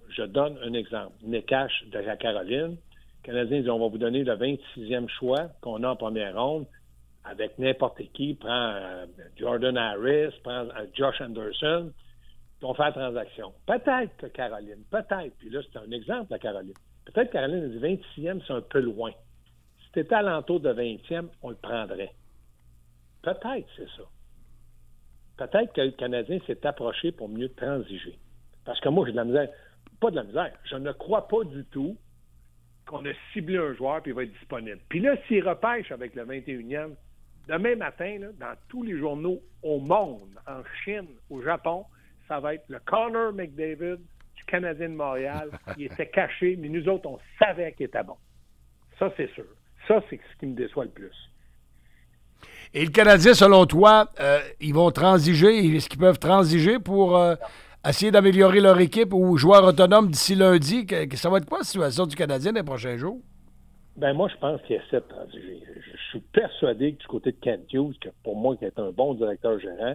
Nekash de la Caroline. Les Canadiens disent, on va vous donner le 26e choix qu'on a en première ronde avec n'importe qui. Prends Jordan Harris, prends Josh Anderson. Puis on fait la transaction. Peut-être que Caroline, peut-être. Puis là, c'est un exemple, la Caroline. Peut-être que Caroline a dit 26e, c'est un peu loin. Si c'était alentour de 20e, on le prendrait. Peut-être, c'est ça. Peut-être que le Canadien s'est approché pour mieux transiger. Parce que moi, j'ai de la misère. Pas de la misère. Je ne crois pas du tout qu'on a ciblé un joueur et il va être disponible. Puis là, s'il repêche avec le 21e, demain matin, là, dans tous les journaux au monde, en Chine, au Japon, ça va être le Connor McDavid du Canadien de Montréal. Il était caché, mais nous autres, on savait qu'il était bon. Ça, c'est sûr. Ça, c'est ce qui me déçoit le plus. Et le Canadien, selon toi, ils vont transiger? Est-ce qu'ils peuvent transiger pour essayer d'améliorer leur équipe ou joueurs autonomes d'ici lundi? Ça va être quoi la situation du Canadien les prochains jours? Ben moi, je pense qu'il essaie de transiger. Je suis persuadé que du côté de Kent Hughes, que pour moi, qui est un bon directeur gérant,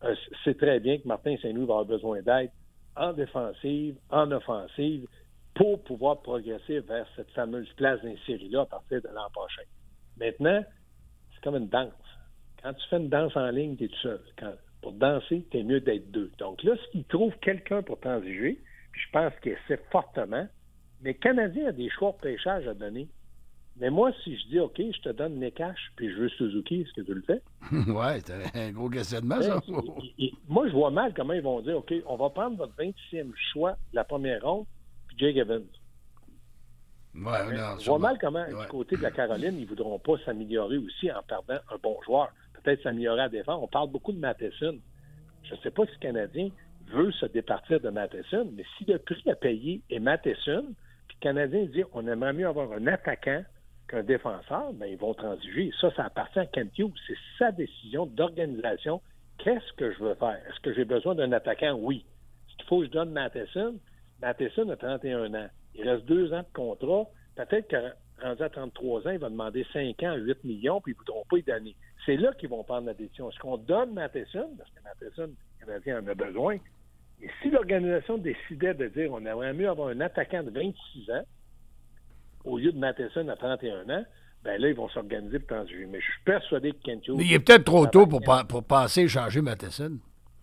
c'est très bien que Martin Saint-Louis va avoir besoin d'aide en défensive, en offensive, pour pouvoir progresser vers cette fameuse place d'une série-là à partir de l'an prochain. Maintenant, c'est comme une danse. Quand tu fais une danse en ligne, tu es tout seul. Pour danser, t'es mieux d'être deux. Donc là, s'il trouve quelqu'un pour transiger, puis je pense qu'il essaie fortement, mais le Canadien a des choix de pêchage à donner. Mais moi, si je dis, OK, je te donne Nekash, puis je veux Suzuki, est-ce que tu le fais? Ouais, c'est un gros questionnement, ça. Moi, je vois mal comment ils vont dire, OK, on va prendre votre 26e choix de la première ronde, puis Jake Evans. Ouais, non, je vois mal comment, du côté de la Caroline, ils ne voudront pas s'améliorer aussi en perdant un bon joueur. Peut-être s'améliorer à défense. On parle beaucoup de Matheson. Je ne sais pas si le Canadien veut se départir de Matheson, mais si le prix à payer est Matheson, puis le Canadien dit on aimerait mieux avoir un attaquant qu'un défenseur, bien, ils vont transiger. Ça appartient à Kent Hughes. C'est sa décision d'organisation. Qu'est-ce que je veux faire? Est-ce que j'ai besoin d'un attaquant? Oui. Est-ce qu'il faut que je donne Matheson? Matheson a 31 ans. Il reste 2 ans de contrat. Peut-être que rendu à 33 ans, il va demander 5 ans, 8 millions, puis ils ne voudront pas y donner. C'est là qu'ils vont prendre la décision. Est-ce qu'on donne Matheson? Parce que Matheson, le Canadien en a besoin. Et si l'organisation décidait de dire on aimerait mieux avoir un attaquant de 26 ans au lieu de Matheson à 31 ans, bien là, ils vont s'organiser pour transiger. Mais je suis persuadé que Kent Hughes... Mais il est peut-être trop tôt pour penser changer Matheson.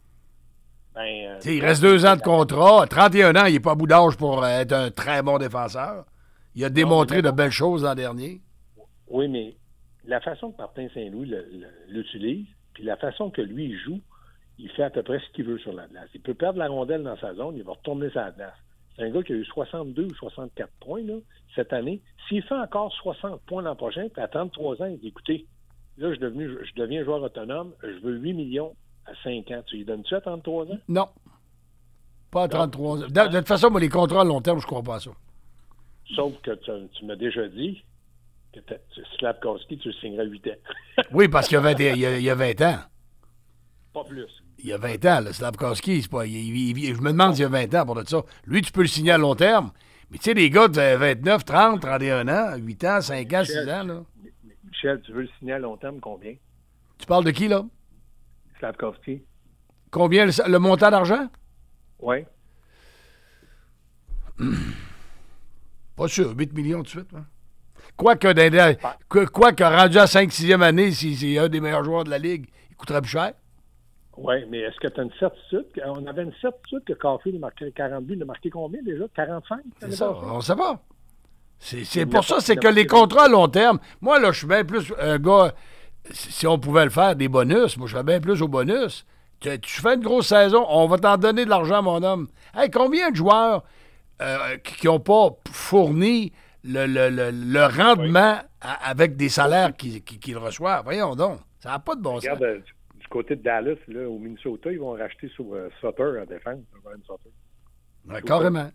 Il reste 2 ans de contrat. À 31 ans, il n'est pas à bout d'âge pour être un très bon défenseur. Il a démontré de belles choses l'an dernier. Oui, mais la façon que Martin Saint-Louis l'utilise, puis la façon que lui il joue, il fait à peu près ce qu'il veut sur la glace. Il peut perdre la rondelle dans sa zone, il va retourner sur la glace. C'est un gars qui a eu 62 ou 64 points là, cette année. S'il fait encore 60 points l'an prochain, puis à 33 ans, il dit, écoutez, là, je deviens joueur autonome, je veux 8 millions à 5 ans. Tu lui donnes-tu à 33 ans? Non. Pas à 33 ans. De toute façon, moi, les contrats à long terme, je ne crois pas à ça. Sauf que tu m'as déjà dit que Slafkovský, tu le signerais 8 ans. Oui, parce qu'il y a 20 ans. Pas plus. Il y a 20 ans, le Slafkovský, c'est pas. Je me demande s'il y a 20 ans pour de ça. Lui, tu peux le signer à long terme. Mais tu sais, les gars de 29, 30, 31 ans, 8 ans, 5 ans, 6 ans, là. Michel, tu veux le signer à long terme, combien? Tu parles de qui, là? Slafkovský. Combien, le montant d'argent? Oui. Pas sûr, 8 millions tout de suite. Hein? Quoique rendu à 5-6e année, si c'est un des meilleurs joueurs de la Ligue, il coûterait plus cher. Oui, mais est-ce que tu as une certitude? On avait une certitude que Caulfield a marqué 40 buts. Il a marqué combien déjà? 45? C'est ça, on ne sait pas. C'est pour ça, c'est que les contrats à long terme, moi, là, je suis bien plus un gars, si on pouvait le faire, des bonus, moi, je serais bien plus au bonus. Tu fais une grosse saison, on va t'en donner de l'argent, mon homme. Hey, combien de joueurs qui n'ont pas fourni le rendement avec des salaires qu'ils reçoivent? Voyons donc, ça n'a pas de bon sens. Regarde, du côté de Dallas, là, au Minnesota, ils vont racheter Sutter à défense. Ouais, carrément.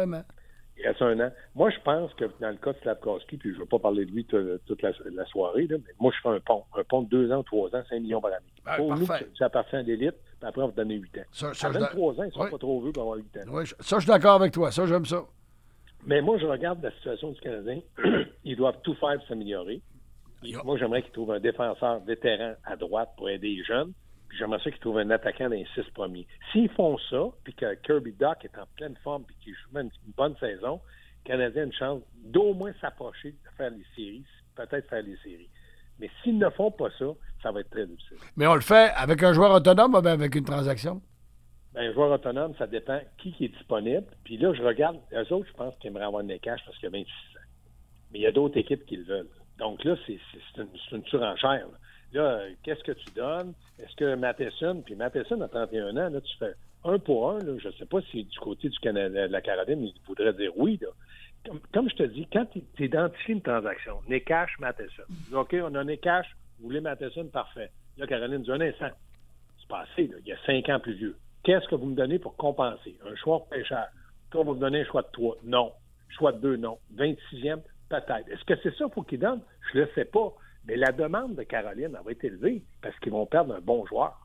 Il reste 1 an. Moi, je pense que dans le cas de Slafkovský, puis je ne vais pas parler de lui toute la soirée, là, mais moi, je ferai un pont. Un pont de 2 ans, 3 ans, 5 millions par année. Pour nous, ça appartient à l'élite, puis après, on va te donner 8 ans. À 23 ans, ils ne sont pas trop vieux pour avoir 8 ans. Oui, ça, je suis d'accord avec toi. Ça, j'aime ça. Mais moi, je regarde la situation du Canadien. Ils doivent tout faire pour s'améliorer. Moi, j'aimerais qu'ils trouvent un défenseur vétéran à droite pour aider les jeunes. Puis j'aimerais ça qu'ils trouvent un attaquant dans les 6 premiers. S'ils font ça, puis que Kirby Dach est en pleine forme, puis qu'il joue une bonne saison, le Canadien a une chance d'au moins s'approcher de faire les séries, peut-être faire les séries. Mais s'ils ne font pas ça, ça va être très difficile. Mais on le fait avec un joueur autonome ou bien avec une transaction? Un joueur autonome, ça dépend qui est disponible. Puis là, je regarde, eux autres, je pense qu'ils aimeraient avoir Nekash parce qu'il y a 26 ans. Mais il y a d'autres équipes qui le veulent. Donc là, c'est une surenchère. Là, qu'est-ce que tu donnes? Est-ce que Matheson a 31 ans, là, tu fais 1 pour 1, là, je ne sais pas si du côté du Canada, de la Caroline, il voudrait dire oui. Là. Comme je te dis, quand tu identifies une transaction, Nekash, Matheson, tu dis, OK, on a Nekash, vous voulez Matheson, parfait. Là, Caroline dit un instant. C'est passé, là, il y a 5 ans plus vieux. Qu'est-ce que vous me donnez pour compenser? Un choix de pêcheur. Quand vous me donnez un choix de 3, non. Choix de 2, non. 26e, peut-être. Est-ce que c'est ça qu'il faut qu'ils donnent? Je ne le sais pas. Mais la demande de Caroline, elle va être élevée parce qu'ils vont perdre un bon joueur.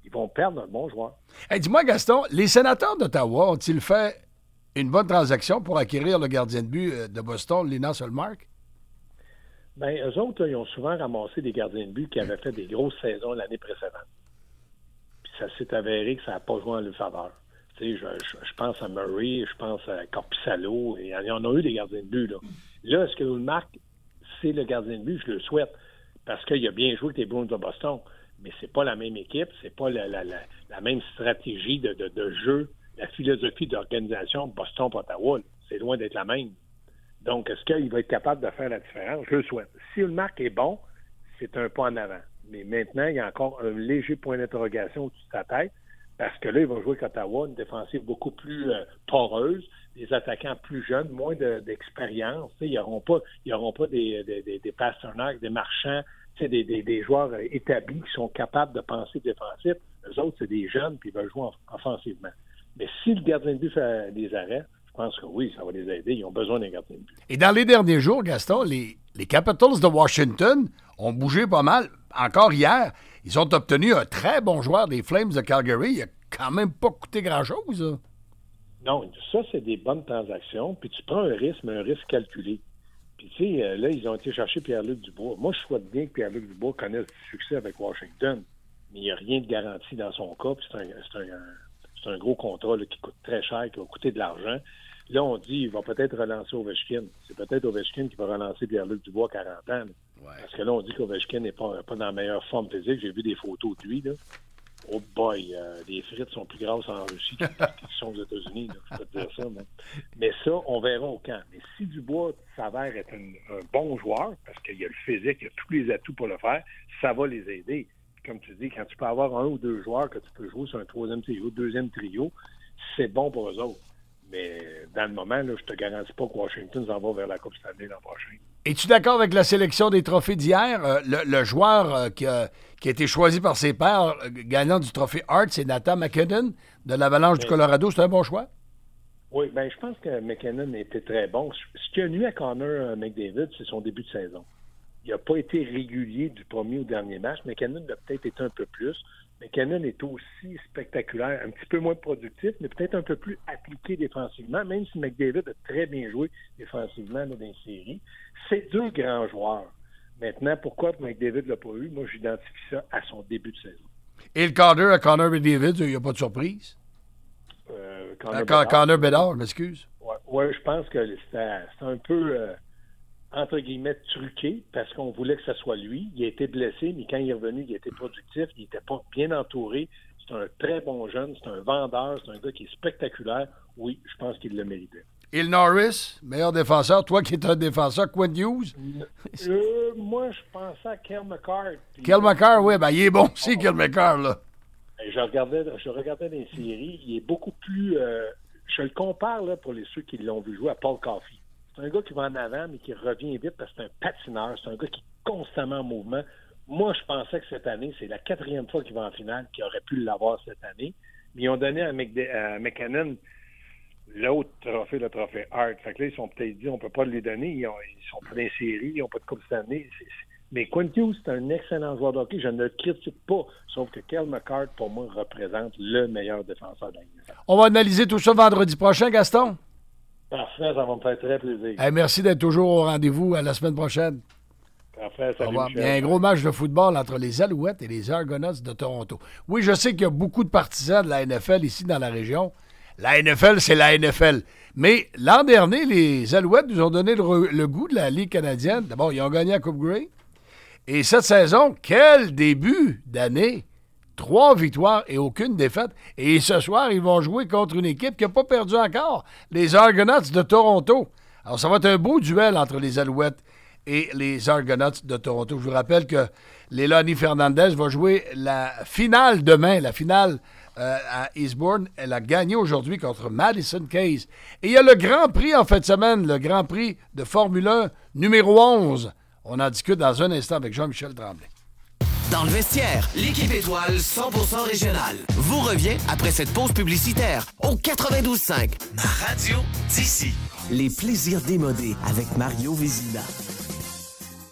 Hey, dis-moi, Gaston, les sénateurs d'Ottawa ont-ils fait une bonne transaction pour acquérir le gardien de but de Boston, Linus Ullmark? Bien, eux autres, là, ils ont souvent ramassé des gardiens de but qui avaient fait des grosses saisons l'année précédente. Puis ça s'est avéré que ça n'a pas joué en leur faveur. Tu sais, je pense à Murray, je pense à Korpisalo, et il y en a eu des gardiens de but. Là, est-ce que Ullmark, c'est le gardien de but? Je le souhaite, parce qu'il a bien joué avec les Bruins de Boston, mais c'est pas la même équipe, c'est pas la même stratégie de jeu, la philosophie d'organisation Boston-Ottawa. C'est loin d'être la même. Donc, est-ce qu'il va être capable de faire la différence? Je le souhaite. Si Ullmark est bon, c'est un pas en avant. Mais maintenant, il y a encore un léger point d'interrogation au-dessus de sa tête, parce que là, il va jouer avec Ottawa, une défensive beaucoup plus poreuse, des attaquants plus jeunes, moins d'expérience. Ils n'auront pas des Pasternak, des Marchands, des joueurs établis qui sont capables de penser défensif. Eux autres, c'est des jeunes, puis ils veulent jouer offensivement. Mais si le gardien de but fait des arrêts, je pense que oui, ça va les aider. Ils ont besoin d'un gardien de but. Et dans les derniers jours, Gaston, les Capitals de Washington ont bougé pas mal. Encore hier, ils ont obtenu un très bon joueur des Flames de Calgary. Il n'a quand même pas coûté grand-chose. Là. Non, ça, c'est des bonnes transactions. Puis tu prends un risque, mais un risque calculé. Puis tu sais, là, ils ont été chercher Pierre-Luc Dubois. Moi, je souhaite bien que Pierre-Luc Dubois connaisse du succès avec Washington. Mais il n'y a rien de garanti dans son cas. Puis c'est un gros contrat là, qui coûte très cher, qui va coûter de l'argent. Là, on dit qu'il va peut-être relancer Ovechkin. C'est peut-être Ovechkin qui va relancer Pierre-Luc Dubois à 40 ans. Ouais. Parce que là, on dit qu'Ovechkin n'est pas dans la meilleure forme physique. J'ai vu des photos de lui. Là. Oh boy, les frites sont plus grasses en Russie qu'ils sont aux États-Unis. Là. Je peux te dire ça. Mais ça, on verra au camp. Mais si Dubois s'avère être un bon joueur, parce qu'il y a le physique, il y a tous les atouts pour le faire, ça va les aider. Comme tu dis, quand tu peux avoir un ou deux joueurs que tu peux jouer sur un troisième trio, deuxième trio, c'est bon pour eux autres. Mais dans le moment, là, je te garantis pas que Washington s'en va vers la Coupe Stanley l'an prochain. Es-tu d'accord avec la sélection des trophées d'hier? Le joueur qui a été choisi par ses pairs, gagnant du trophée Hart, c'est Nathan MacKinnon de l'Avalanche du Colorado. C'est un bon choix? Oui, bien, je pense que MacKinnon était très bon. Ce qui a nuit à Connor McDavid, c'est son début de saison. Il n'a pas été régulier du premier au dernier match. MacKinnon a peut-être été un peu plus. MacKinnon est aussi spectaculaire, un petit peu moins productif, mais peut-être un peu plus appliqué défensivement, même si McDavid a très bien joué défensivement là, dans les séries. C'est deux grands joueurs. Maintenant, pourquoi McDavid ne l'a pas eu? Moi, j'identifie ça à son début de saison. Et le Calder à Connor McDavid, il n'y a pas de surprise? Connor Bedard, je m'excuse. Oui, je pense que c'est un peu... entre guillemets, truqué, parce qu'on voulait que ce soit lui. Il a été blessé, mais quand il est revenu, il a été productif, il n'était pas bien entouré. C'est un très bon jeune, c'est un vendeur, c'est un gars qui est spectaculaire. Oui, je pense qu'il le méritait. Il Norris, meilleur défenseur. Toi qui es un défenseur, Quinn Hughes? Moi, je pensais à Cale Makar. Cale Makar, oui, ben il est bon aussi, Cale Makar, là. Je regardais les séries, il est beaucoup plus... je le compare, là, pour ceux qui l'ont vu jouer, à Paul Coffey. C'est un gars qui va en avant, mais qui revient vite parce que c'est un patineur. C'est un gars qui est constamment en mouvement. Moi, je pensais que cette année, c'est la 4e fois qu'il va en finale, qu'il aurait pu l'avoir cette année. Mais ils ont donné à McKinnon l'autre trophée, le trophée Hart. Fait que là, ils sont peut-être dit, on peut pas les donner. Ils sont pas dans les séries, ils n'ont pas de Coupe cette année. Mais Quinn Hughes, c'est un excellent joueur de hockey. Je ne le critique pas. Sauf que Cale Makar, pour moi, représente le meilleur défenseur de la NFL. On va analyser tout ça vendredi prochain, Gaston. Parfait, ça va me faire très plaisir. Hey, merci d'être toujours au rendez-vous. À la semaine prochaine. Parfait, salut Michel. Il y a un gros match de football entre les Alouettes et les Argonauts de Toronto. Oui, je sais qu'il y a beaucoup de partisans de la NFL ici dans la région. La NFL, c'est la NFL. Mais l'an dernier, les Alouettes nous ont donné le goût de la Ligue canadienne. D'abord, ils ont gagné la Coupe Grey. Et cette saison, quel début d'année! 3 victoires et aucune défaite. Et ce soir, ils vont jouer contre une équipe qui n'a pas perdu encore, les Argonauts de Toronto. Alors, ça va être un beau duel entre les Alouettes et les Argonauts de Toronto. Je vous rappelle que Lélani Fernandez va jouer la finale demain, la finale à Eastbourne. Elle a gagné aujourd'hui contre Madison Case. Et il y a le Grand Prix en fin de semaine, le Grand Prix de Formule 1 numéro 11. On en discute dans un instant avec Jean-Michel Tremblay. Dans le vestiaire, l'équipe étoile 100% régionale vous revient après cette pause publicitaire au 92.5. Ma radio d'ici. Les plaisirs démodés avec Mario Vézina.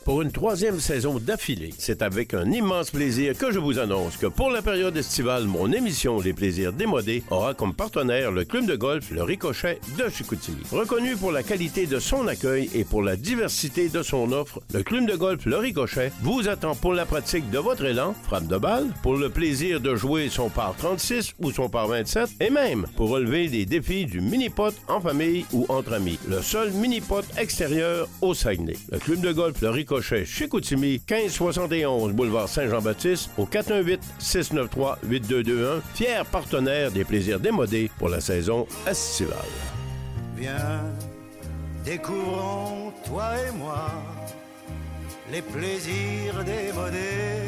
Pour une 3e saison d'affilée, c'est avec un immense plaisir que je vous annonce que pour la période estivale, mon émission Les Plaisirs démodés aura comme partenaire le club de golf Le Ricochet de Chicoutimi. Reconnu pour la qualité de son accueil et pour la diversité de son offre, le club de golf Le Ricochet vous attend pour la pratique de votre élan, frappe de balle, pour le plaisir de jouer son par 36 ou son par 27 et même pour relever les défis du mini-pot en famille ou entre amis. Le seul mini-pot extérieur au Saguenay. Le club de golf Le Ricochet Chicoutimi, 1571 boulevard Saint-Jean-Baptiste, au 418-693-8221, fier partenaire des Plaisirs démodés pour la saison estivale. Viens, découvrons, toi et moi, les plaisirs démodés.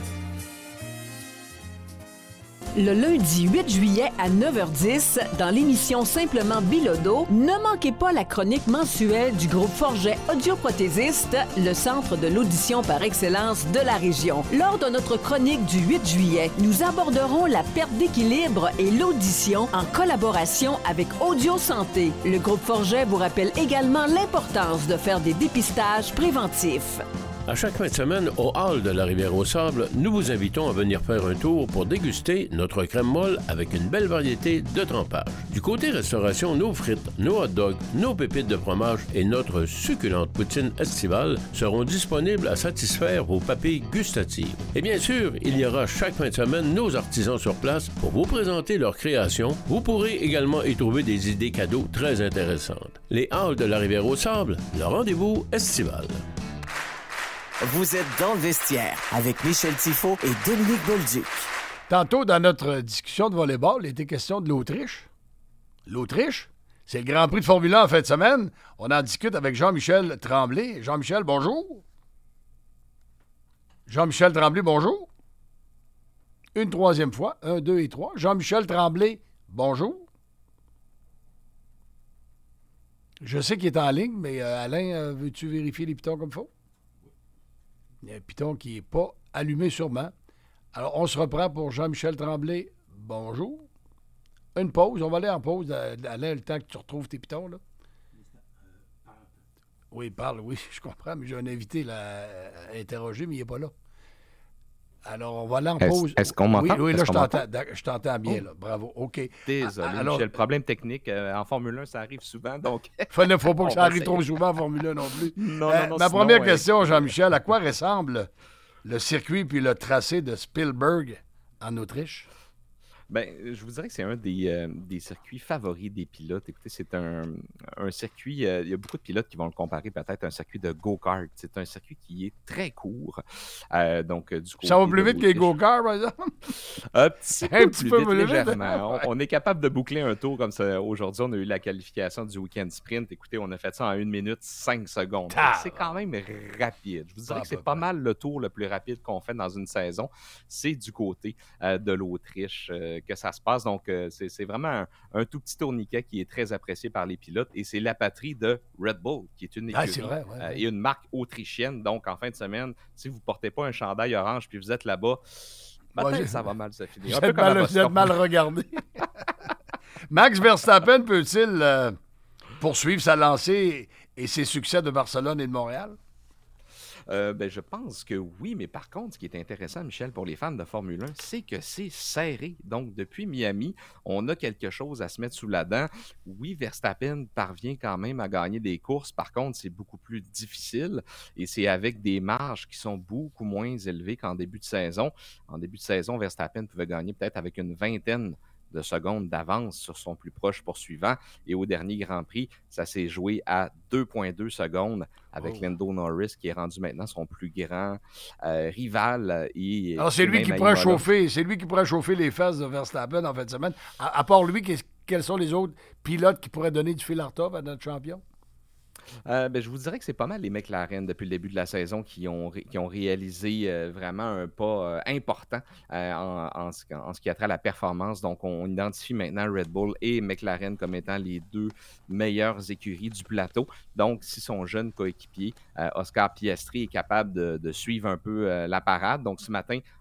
Le lundi 8 juillet à 9h10, dans l'émission Simplement Bilodeau, ne manquez pas la chronique mensuelle du groupe Forget audioprothésiste, le centre de l'audition par excellence de la région. Lors de notre chronique du 8 juillet, nous aborderons la perte d'équilibre et l'audition en collaboration avec Audio Santé. Le groupe Forget vous rappelle également l'importance de faire des dépistages préventifs. À chaque fin de semaine, au Hall de la Rivière-aux-Sables, nous vous invitons à venir faire un tour pour déguster notre crème molle avec une belle variété de trempages. Du côté restauration, nos frites, nos hot dogs, nos pépites de fromage et notre succulente poutine estivale seront disponibles à satisfaire vos papilles gustatives. Et bien sûr, il y aura chaque fin de semaine nos artisans sur place pour vous présenter leurs créations. Vous pourrez également y trouver des idées cadeaux très intéressantes. Les Halles de la Rivière-aux-Sables, le rendez-vous estival. Vous êtes dans le vestiaire avec Michel Tifo et Dominique Bolduc. Tantôt, dans notre discussion de volleyball, il était question de l'Autriche. L'Autriche, c'est le Grand Prix de Formule 1 en fin de semaine. On en discute avec Jean-Michel Tremblay. Jean-Michel, bonjour. Jean-Michel Tremblay, bonjour. Une troisième fois. 1, 2 et 3. Jean-Michel Tremblay, bonjour. Je sais qu'il est en ligne, mais Alain, veux-tu vérifier les pitons comme il faut? Il y a un piton qui n'est pas allumé sûrement. Alors, on se reprend pour Jean-Michel Tremblay. Bonjour. Une pause. On va aller en pause. Alain, le temps que tu retrouves tes pitons, là. Oui, parle, oui, je comprends, mais j'ai un invité là, à interroger, mais il n'est pas là. Alors, on va aller en pause. Est-ce qu'on m'entend? Oui, là, je t'entends bien, là. Bravo, OK. Désolé, alors, Michel, problème technique. En Formule 1, ça arrive souvent, donc... Il ne faut pas que ça arrive trop souvent en Formule 1 non plus. Non, ma première question, Jean-Michel, à quoi ressemble le circuit puis le tracé de Spielberg en Autriche? Bien, je vous dirais que c'est un des circuits favoris des pilotes. Écoutez, c'est un circuit, il y a beaucoup de pilotes qui vont le comparer peut-être à un circuit de go-kart. C'est un circuit qui est très court. Donc, du coup, ça va plus vite que les go-karts, par exemple? Un petit peu plus vite, légèrement. On est capable de boucler un tour comme ça. Aujourd'hui, on a eu la qualification du week-end sprint. Écoutez, on a fait ça en 1 minute 5 secondes. C'est quand même rapide. Je vous dirais que c'est pas mal le tour le plus rapide qu'on fait dans une saison. C'est du côté de l'Autriche que ça se passe. Donc, c'est vraiment un tout petit tourniquet qui est très apprécié par les pilotes et c'est la patrie de Red Bull, qui est une écurie et une marque autrichienne. Donc, en fin de semaine, si vous ne portez pas un chandail orange puis vous êtes là-bas, peut-être ça va mal se finir. Vous êtes mal regardé. Max Verstappen peut-il poursuivre sa lancée et ses succès de Barcelone et de Montréal? Je pense que oui, mais par contre, ce qui est intéressant, Michel, pour les fans de Formule 1, c'est que c'est serré. Donc, depuis Miami, on a quelque chose à se mettre sous la dent. Oui, Verstappen parvient quand même à gagner des courses. Par contre, c'est beaucoup plus difficile et c'est avec des marges qui sont beaucoup moins élevées qu'en début de saison. En début de saison, Verstappen pouvait gagner peut-être avec une vingtaine de secondes d'avance sur son plus proche poursuivant. Et au dernier Grand Prix, ça s'est joué à 2,2 secondes avec Lando Norris, qui est rendu maintenant son plus grand rival. Alors, c'est lui qui pourrait chauffer les fesses de Verstappen en fin de semaine. À part lui, quels sont les autres pilotes qui pourraient donner du fil à retordre à notre champion? Je vous dirais que c'est pas mal les McLaren depuis le début de la saison qui ont réalisé vraiment un pas important en ce qui a trait à la performance. Donc, on identifie maintenant Red Bull et McLaren comme étant les deux meilleures écuries du plateau. Donc, si son jeune coéquipier, Oscar Piastri, est capable de suivre un peu la parade. Donc, ce matin,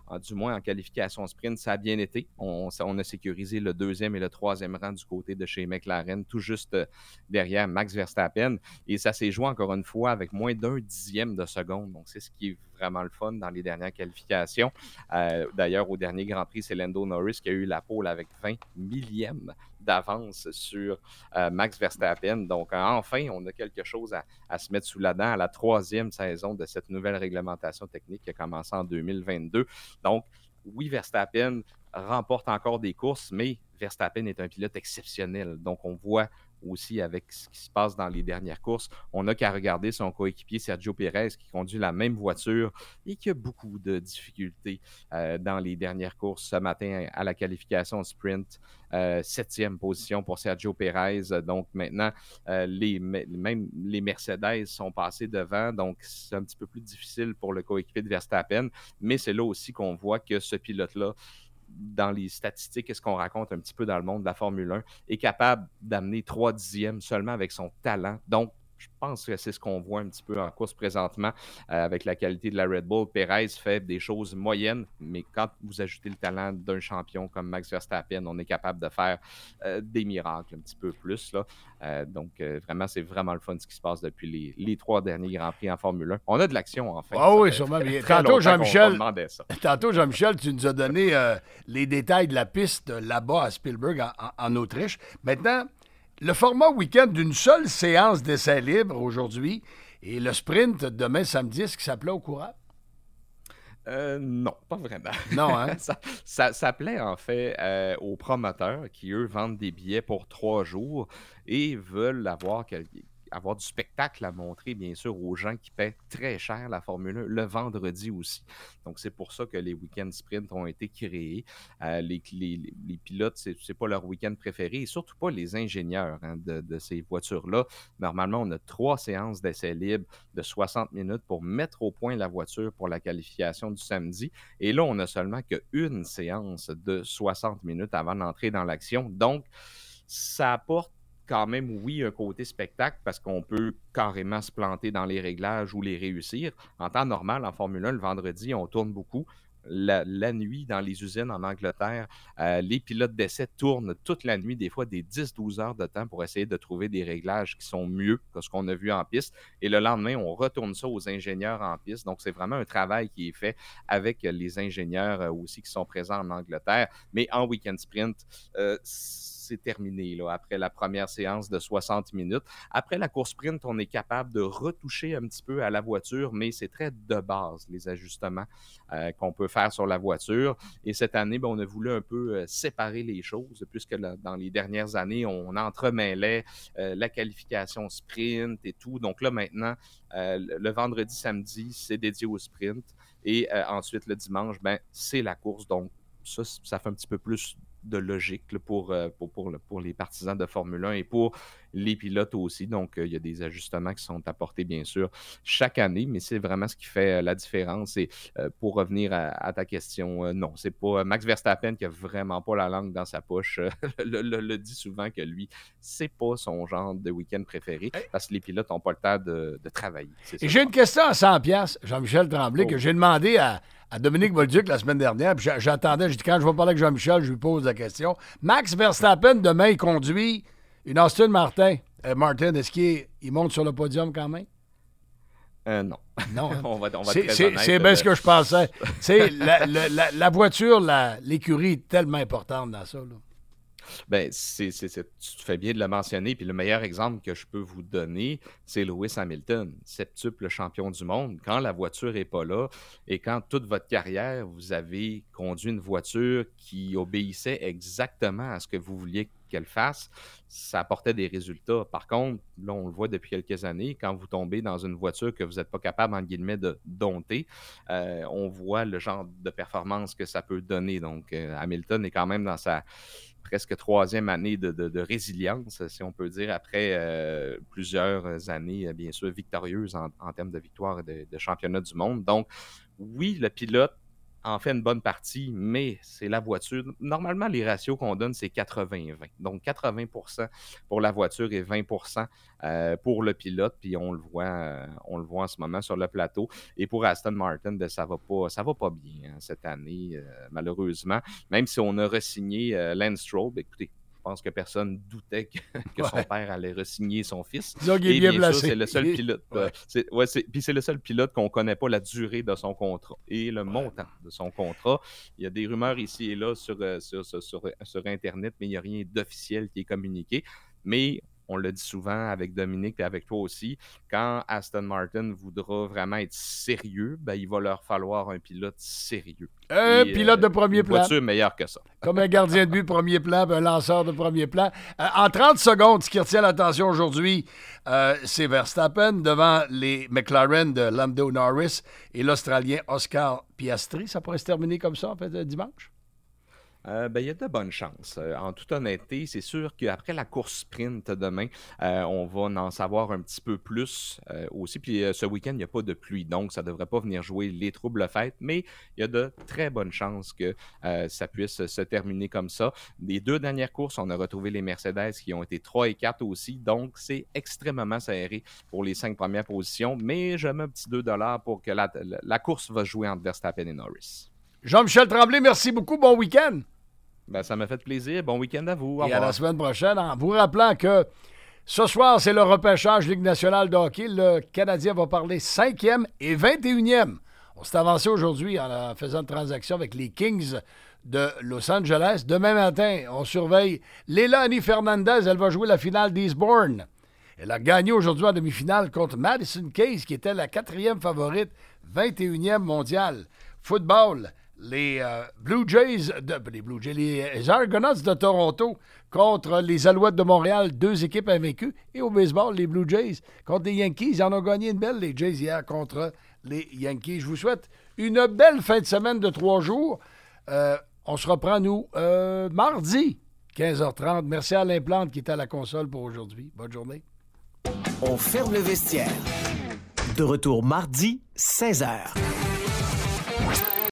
du moins en qualification sprint, ça a bien été. On a sécurisé le 2e et le 3e rang du côté de chez McLaren, tout juste derrière Max Verstappen. Et ça s'est joué encore une fois avec moins d'1 dixième de seconde. Donc, c'est ce qui est vraiment le fun dans les dernières qualifications. D'ailleurs, au dernier Grand Prix, c'est Lando Norris qui a eu la pole avec 20 millièmes d'avance sur Max Verstappen. Donc, enfin, on a quelque chose à se mettre sous la dent à la 3e saison de cette nouvelle réglementation technique qui a commencé en 2022. Donc, oui, Verstappen remporte encore des courses, mais Verstappen est un pilote exceptionnel. Donc, on voit aussi avec ce qui se passe dans les dernières courses, on n'a qu'à regarder son coéquipier Sergio Pérez qui conduit la même voiture et qui a beaucoup de difficultés dans les dernières courses. Ce matin, à la qualification sprint, 7e position pour Sergio Pérez. Donc maintenant, même les Mercedes sont passés devant, donc c'est un petit peu plus difficile pour le coéquipier de Verstappen, mais c'est là aussi qu'on voit que ce pilote-là, dans les statistiques et ce qu'on raconte un petit peu dans le monde de la Formule 1, est capable d'amener 3 dixièmes seulement avec son talent. Donc, je pense que c'est ce qu'on voit un petit peu en course présentement avec la qualité de la Red Bull. Pérez fait des choses moyennes, mais quand vous ajoutez le talent d'un champion comme Max Verstappen, on est capable de faire des miracles un petit peu plus. Là. Donc, vraiment, c'est vraiment le fun ce qui se passe depuis les 3 derniers Grands Prix en Formule 1. On a de l'action, en fait. Ah oui, sûrement. Tantôt, Jean-Michel, tu nous as donné les détails de la piste là-bas à Spielberg, en Autriche. Maintenant, le format week-end d'une seule séance d'essai libre aujourd'hui et le sprint demain samedi, est-ce que ça plaît au courant? Non, pas vraiment. Non, hein? ça plaît en fait aux promoteurs qui, eux, vendent des billets pour 3 jours et veulent avoir du spectacle à montrer, bien sûr, aux gens qui paient très cher la Formule 1 le vendredi aussi. Donc, c'est pour ça que les week-ends sprint ont été créés. Les pilotes, c'est pas leur week-end préféré et surtout pas les ingénieurs de ces voitures-là. Normalement, on a 3 séances d'essai libre de 60 minutes pour mettre au point la voiture pour la qualification du samedi. Et là, on n'a seulement qu'une séance de 60 minutes avant d'entrer dans l'action. Donc, ça apporte quand même, oui, un côté spectacle parce qu'on peut carrément se planter dans les réglages ou les réussir. En temps normal, en Formule 1, le vendredi, on tourne beaucoup. La nuit, dans les usines en Angleterre, les pilotes d'essai tournent toute la nuit, des fois des 10-12 heures de temps pour essayer de trouver des réglages qui sont mieux que ce qu'on a vu en piste. Et le lendemain, on retourne ça aux ingénieurs en piste. Donc, c'est vraiment un travail qui est fait avec les ingénieurs aussi qui sont présents en Angleterre. Mais en week-end sprint, c'est terminé là, après la première séance de 60 minutes. Après la course sprint, on est capable de retoucher un petit peu à la voiture, mais c'est très de base, les ajustements qu'on peut faire sur la voiture. Et cette année, on a voulu un peu séparer les choses, puisque dans les dernières années, on entremêlait la qualification sprint et tout. Donc là, maintenant, le vendredi, samedi, c'est dédié au sprint. Et ensuite, le dimanche, c'est la course. Donc, ça fait un petit peu plus de logique là, pour les partisans de Formule 1 et pour les pilotes aussi. Donc, il y a des ajustements qui sont apportés, bien sûr, chaque année, mais c'est vraiment ce qui fait la différence. Et pour revenir à ta question, non, c'est pas Max Verstappen qui a vraiment pas la langue dans sa poche. Le dit souvent que lui, c'est pas son genre de week-end préféré parce que les pilotes n'ont pas le temps de travailler. Et j'ai une question à 100$, Jean-Michel Tremblay, que j'ai demandé à Dominique Bolduc la semaine dernière, puis j'attendais, j'ai dit quand je vais parler avec Jean-Michel, je lui pose la question. Max Verstappen, demain, il conduit une Aston Martin. Martin, est-ce qu'il monte sur le podium quand même? Non. Non, hein? on va c'est bien ce que je pensais. La voiture, l'écurie est tellement importante dans ça. Là. Tu fais bien de le mentionner. Puis le meilleur exemple que je peux vous donner, c'est Lewis Hamilton, septuple champion du monde. Quand la voiture n'est pas là et quand toute votre carrière, vous avez conduit une voiture qui obéissait exactement à ce que vous vouliez qu'elle fasse, ça apportait des résultats. Par contre, là, on le voit depuis quelques années, quand vous tombez dans une voiture que vous n'êtes pas capable, entre guillemets, de dompter, on voit le genre de performance que ça peut donner. Donc, Hamilton est quand même dans sa presque 3e année de résilience, si on peut dire, après plusieurs années, bien sûr, victorieuses en termes de victoire et de championnat du monde. Donc, oui, le pilote en fait une bonne partie, mais c'est la voiture. Normalement, les ratios qu'on donne, c'est 80-20. Donc, 80% pour la voiture et 20% pour le pilote. Puis on le voit en ce moment sur le plateau. Et pour Aston Martin, ça va pas bien cette année, malheureusement. Même si on a re-signé Lance Stroll, écoutez, je pense que personne doutait que son père allait re-signer son fils. Disons qu'il est bien placé. Sûr, c'est le seul pilote. Puis c'est le seul pilote qu'on ne connaît pas la durée de son contrat et le montant de son contrat. Il y a des rumeurs ici et là sur Internet, mais il n'y a rien d'officiel qui est communiqué. Mais on le dit souvent avec Dominique et avec toi aussi, quand Aston Martin voudra vraiment être sérieux, ben, il va leur falloir un pilote sérieux. Pilote de premier plan. Une voiture meilleure que ça. Comme un gardien de but de premier plan, un lanceur de premier plan. En 30 secondes, ce qui retient l'attention aujourd'hui, c'est Verstappen devant les McLaren de Lando Norris et l'Australien Oscar Piastri. Ça pourrait se terminer comme ça, en fait, dimanche? Il y a de bonnes chances. En toute honnêteté, c'est sûr qu'après la course sprint demain, on va en savoir un petit peu plus aussi. Puis ce week-end, il n'y a pas de pluie, donc ça ne devrait pas venir jouer les troubles fêtes, mais il y a de très bonnes chances que ça puisse se terminer comme ça. Les 2 dernières courses, on a retrouvé les Mercedes qui ont été 3 et 4 aussi, donc c'est extrêmement serré pour les 5 premières positions, mais je mets un petit 2$ pour que la course va jouer entre Verstappen et Norris. Jean-Michel Tremblay, merci beaucoup. Bon week-end. Ben, ça m'a fait plaisir. Bon week-end à vous. Et à la semaine prochaine, en vous rappelant que ce soir, c'est le repêchage Ligue nationale de hockey. Le Canadien va parler 5e et 21e. On s'est avancé aujourd'hui en faisant une transaction avec les Kings de Los Angeles. Demain matin, on surveille Leilani Fernandez. Elle va jouer la finale d'Eastbourne. Elle a gagné aujourd'hui en demi-finale contre Madison Case, qui était la 4e favorite, 21e mondiale. Football. Les les Argonauts de Toronto contre les Alouettes de Montréal, 2 équipes invaincues. Et au baseball, les Blue Jays contre les Yankees. Ils en ont gagné une belle, les Jays, hier contre les Yankees. Je vous souhaite une belle fin de semaine de 3 jours. On se reprend, nous, mardi, 15h30. Merci à Alain Plante qui est à la console pour aujourd'hui. Bonne journée. On ferme le vestiaire. De retour mardi, 16h.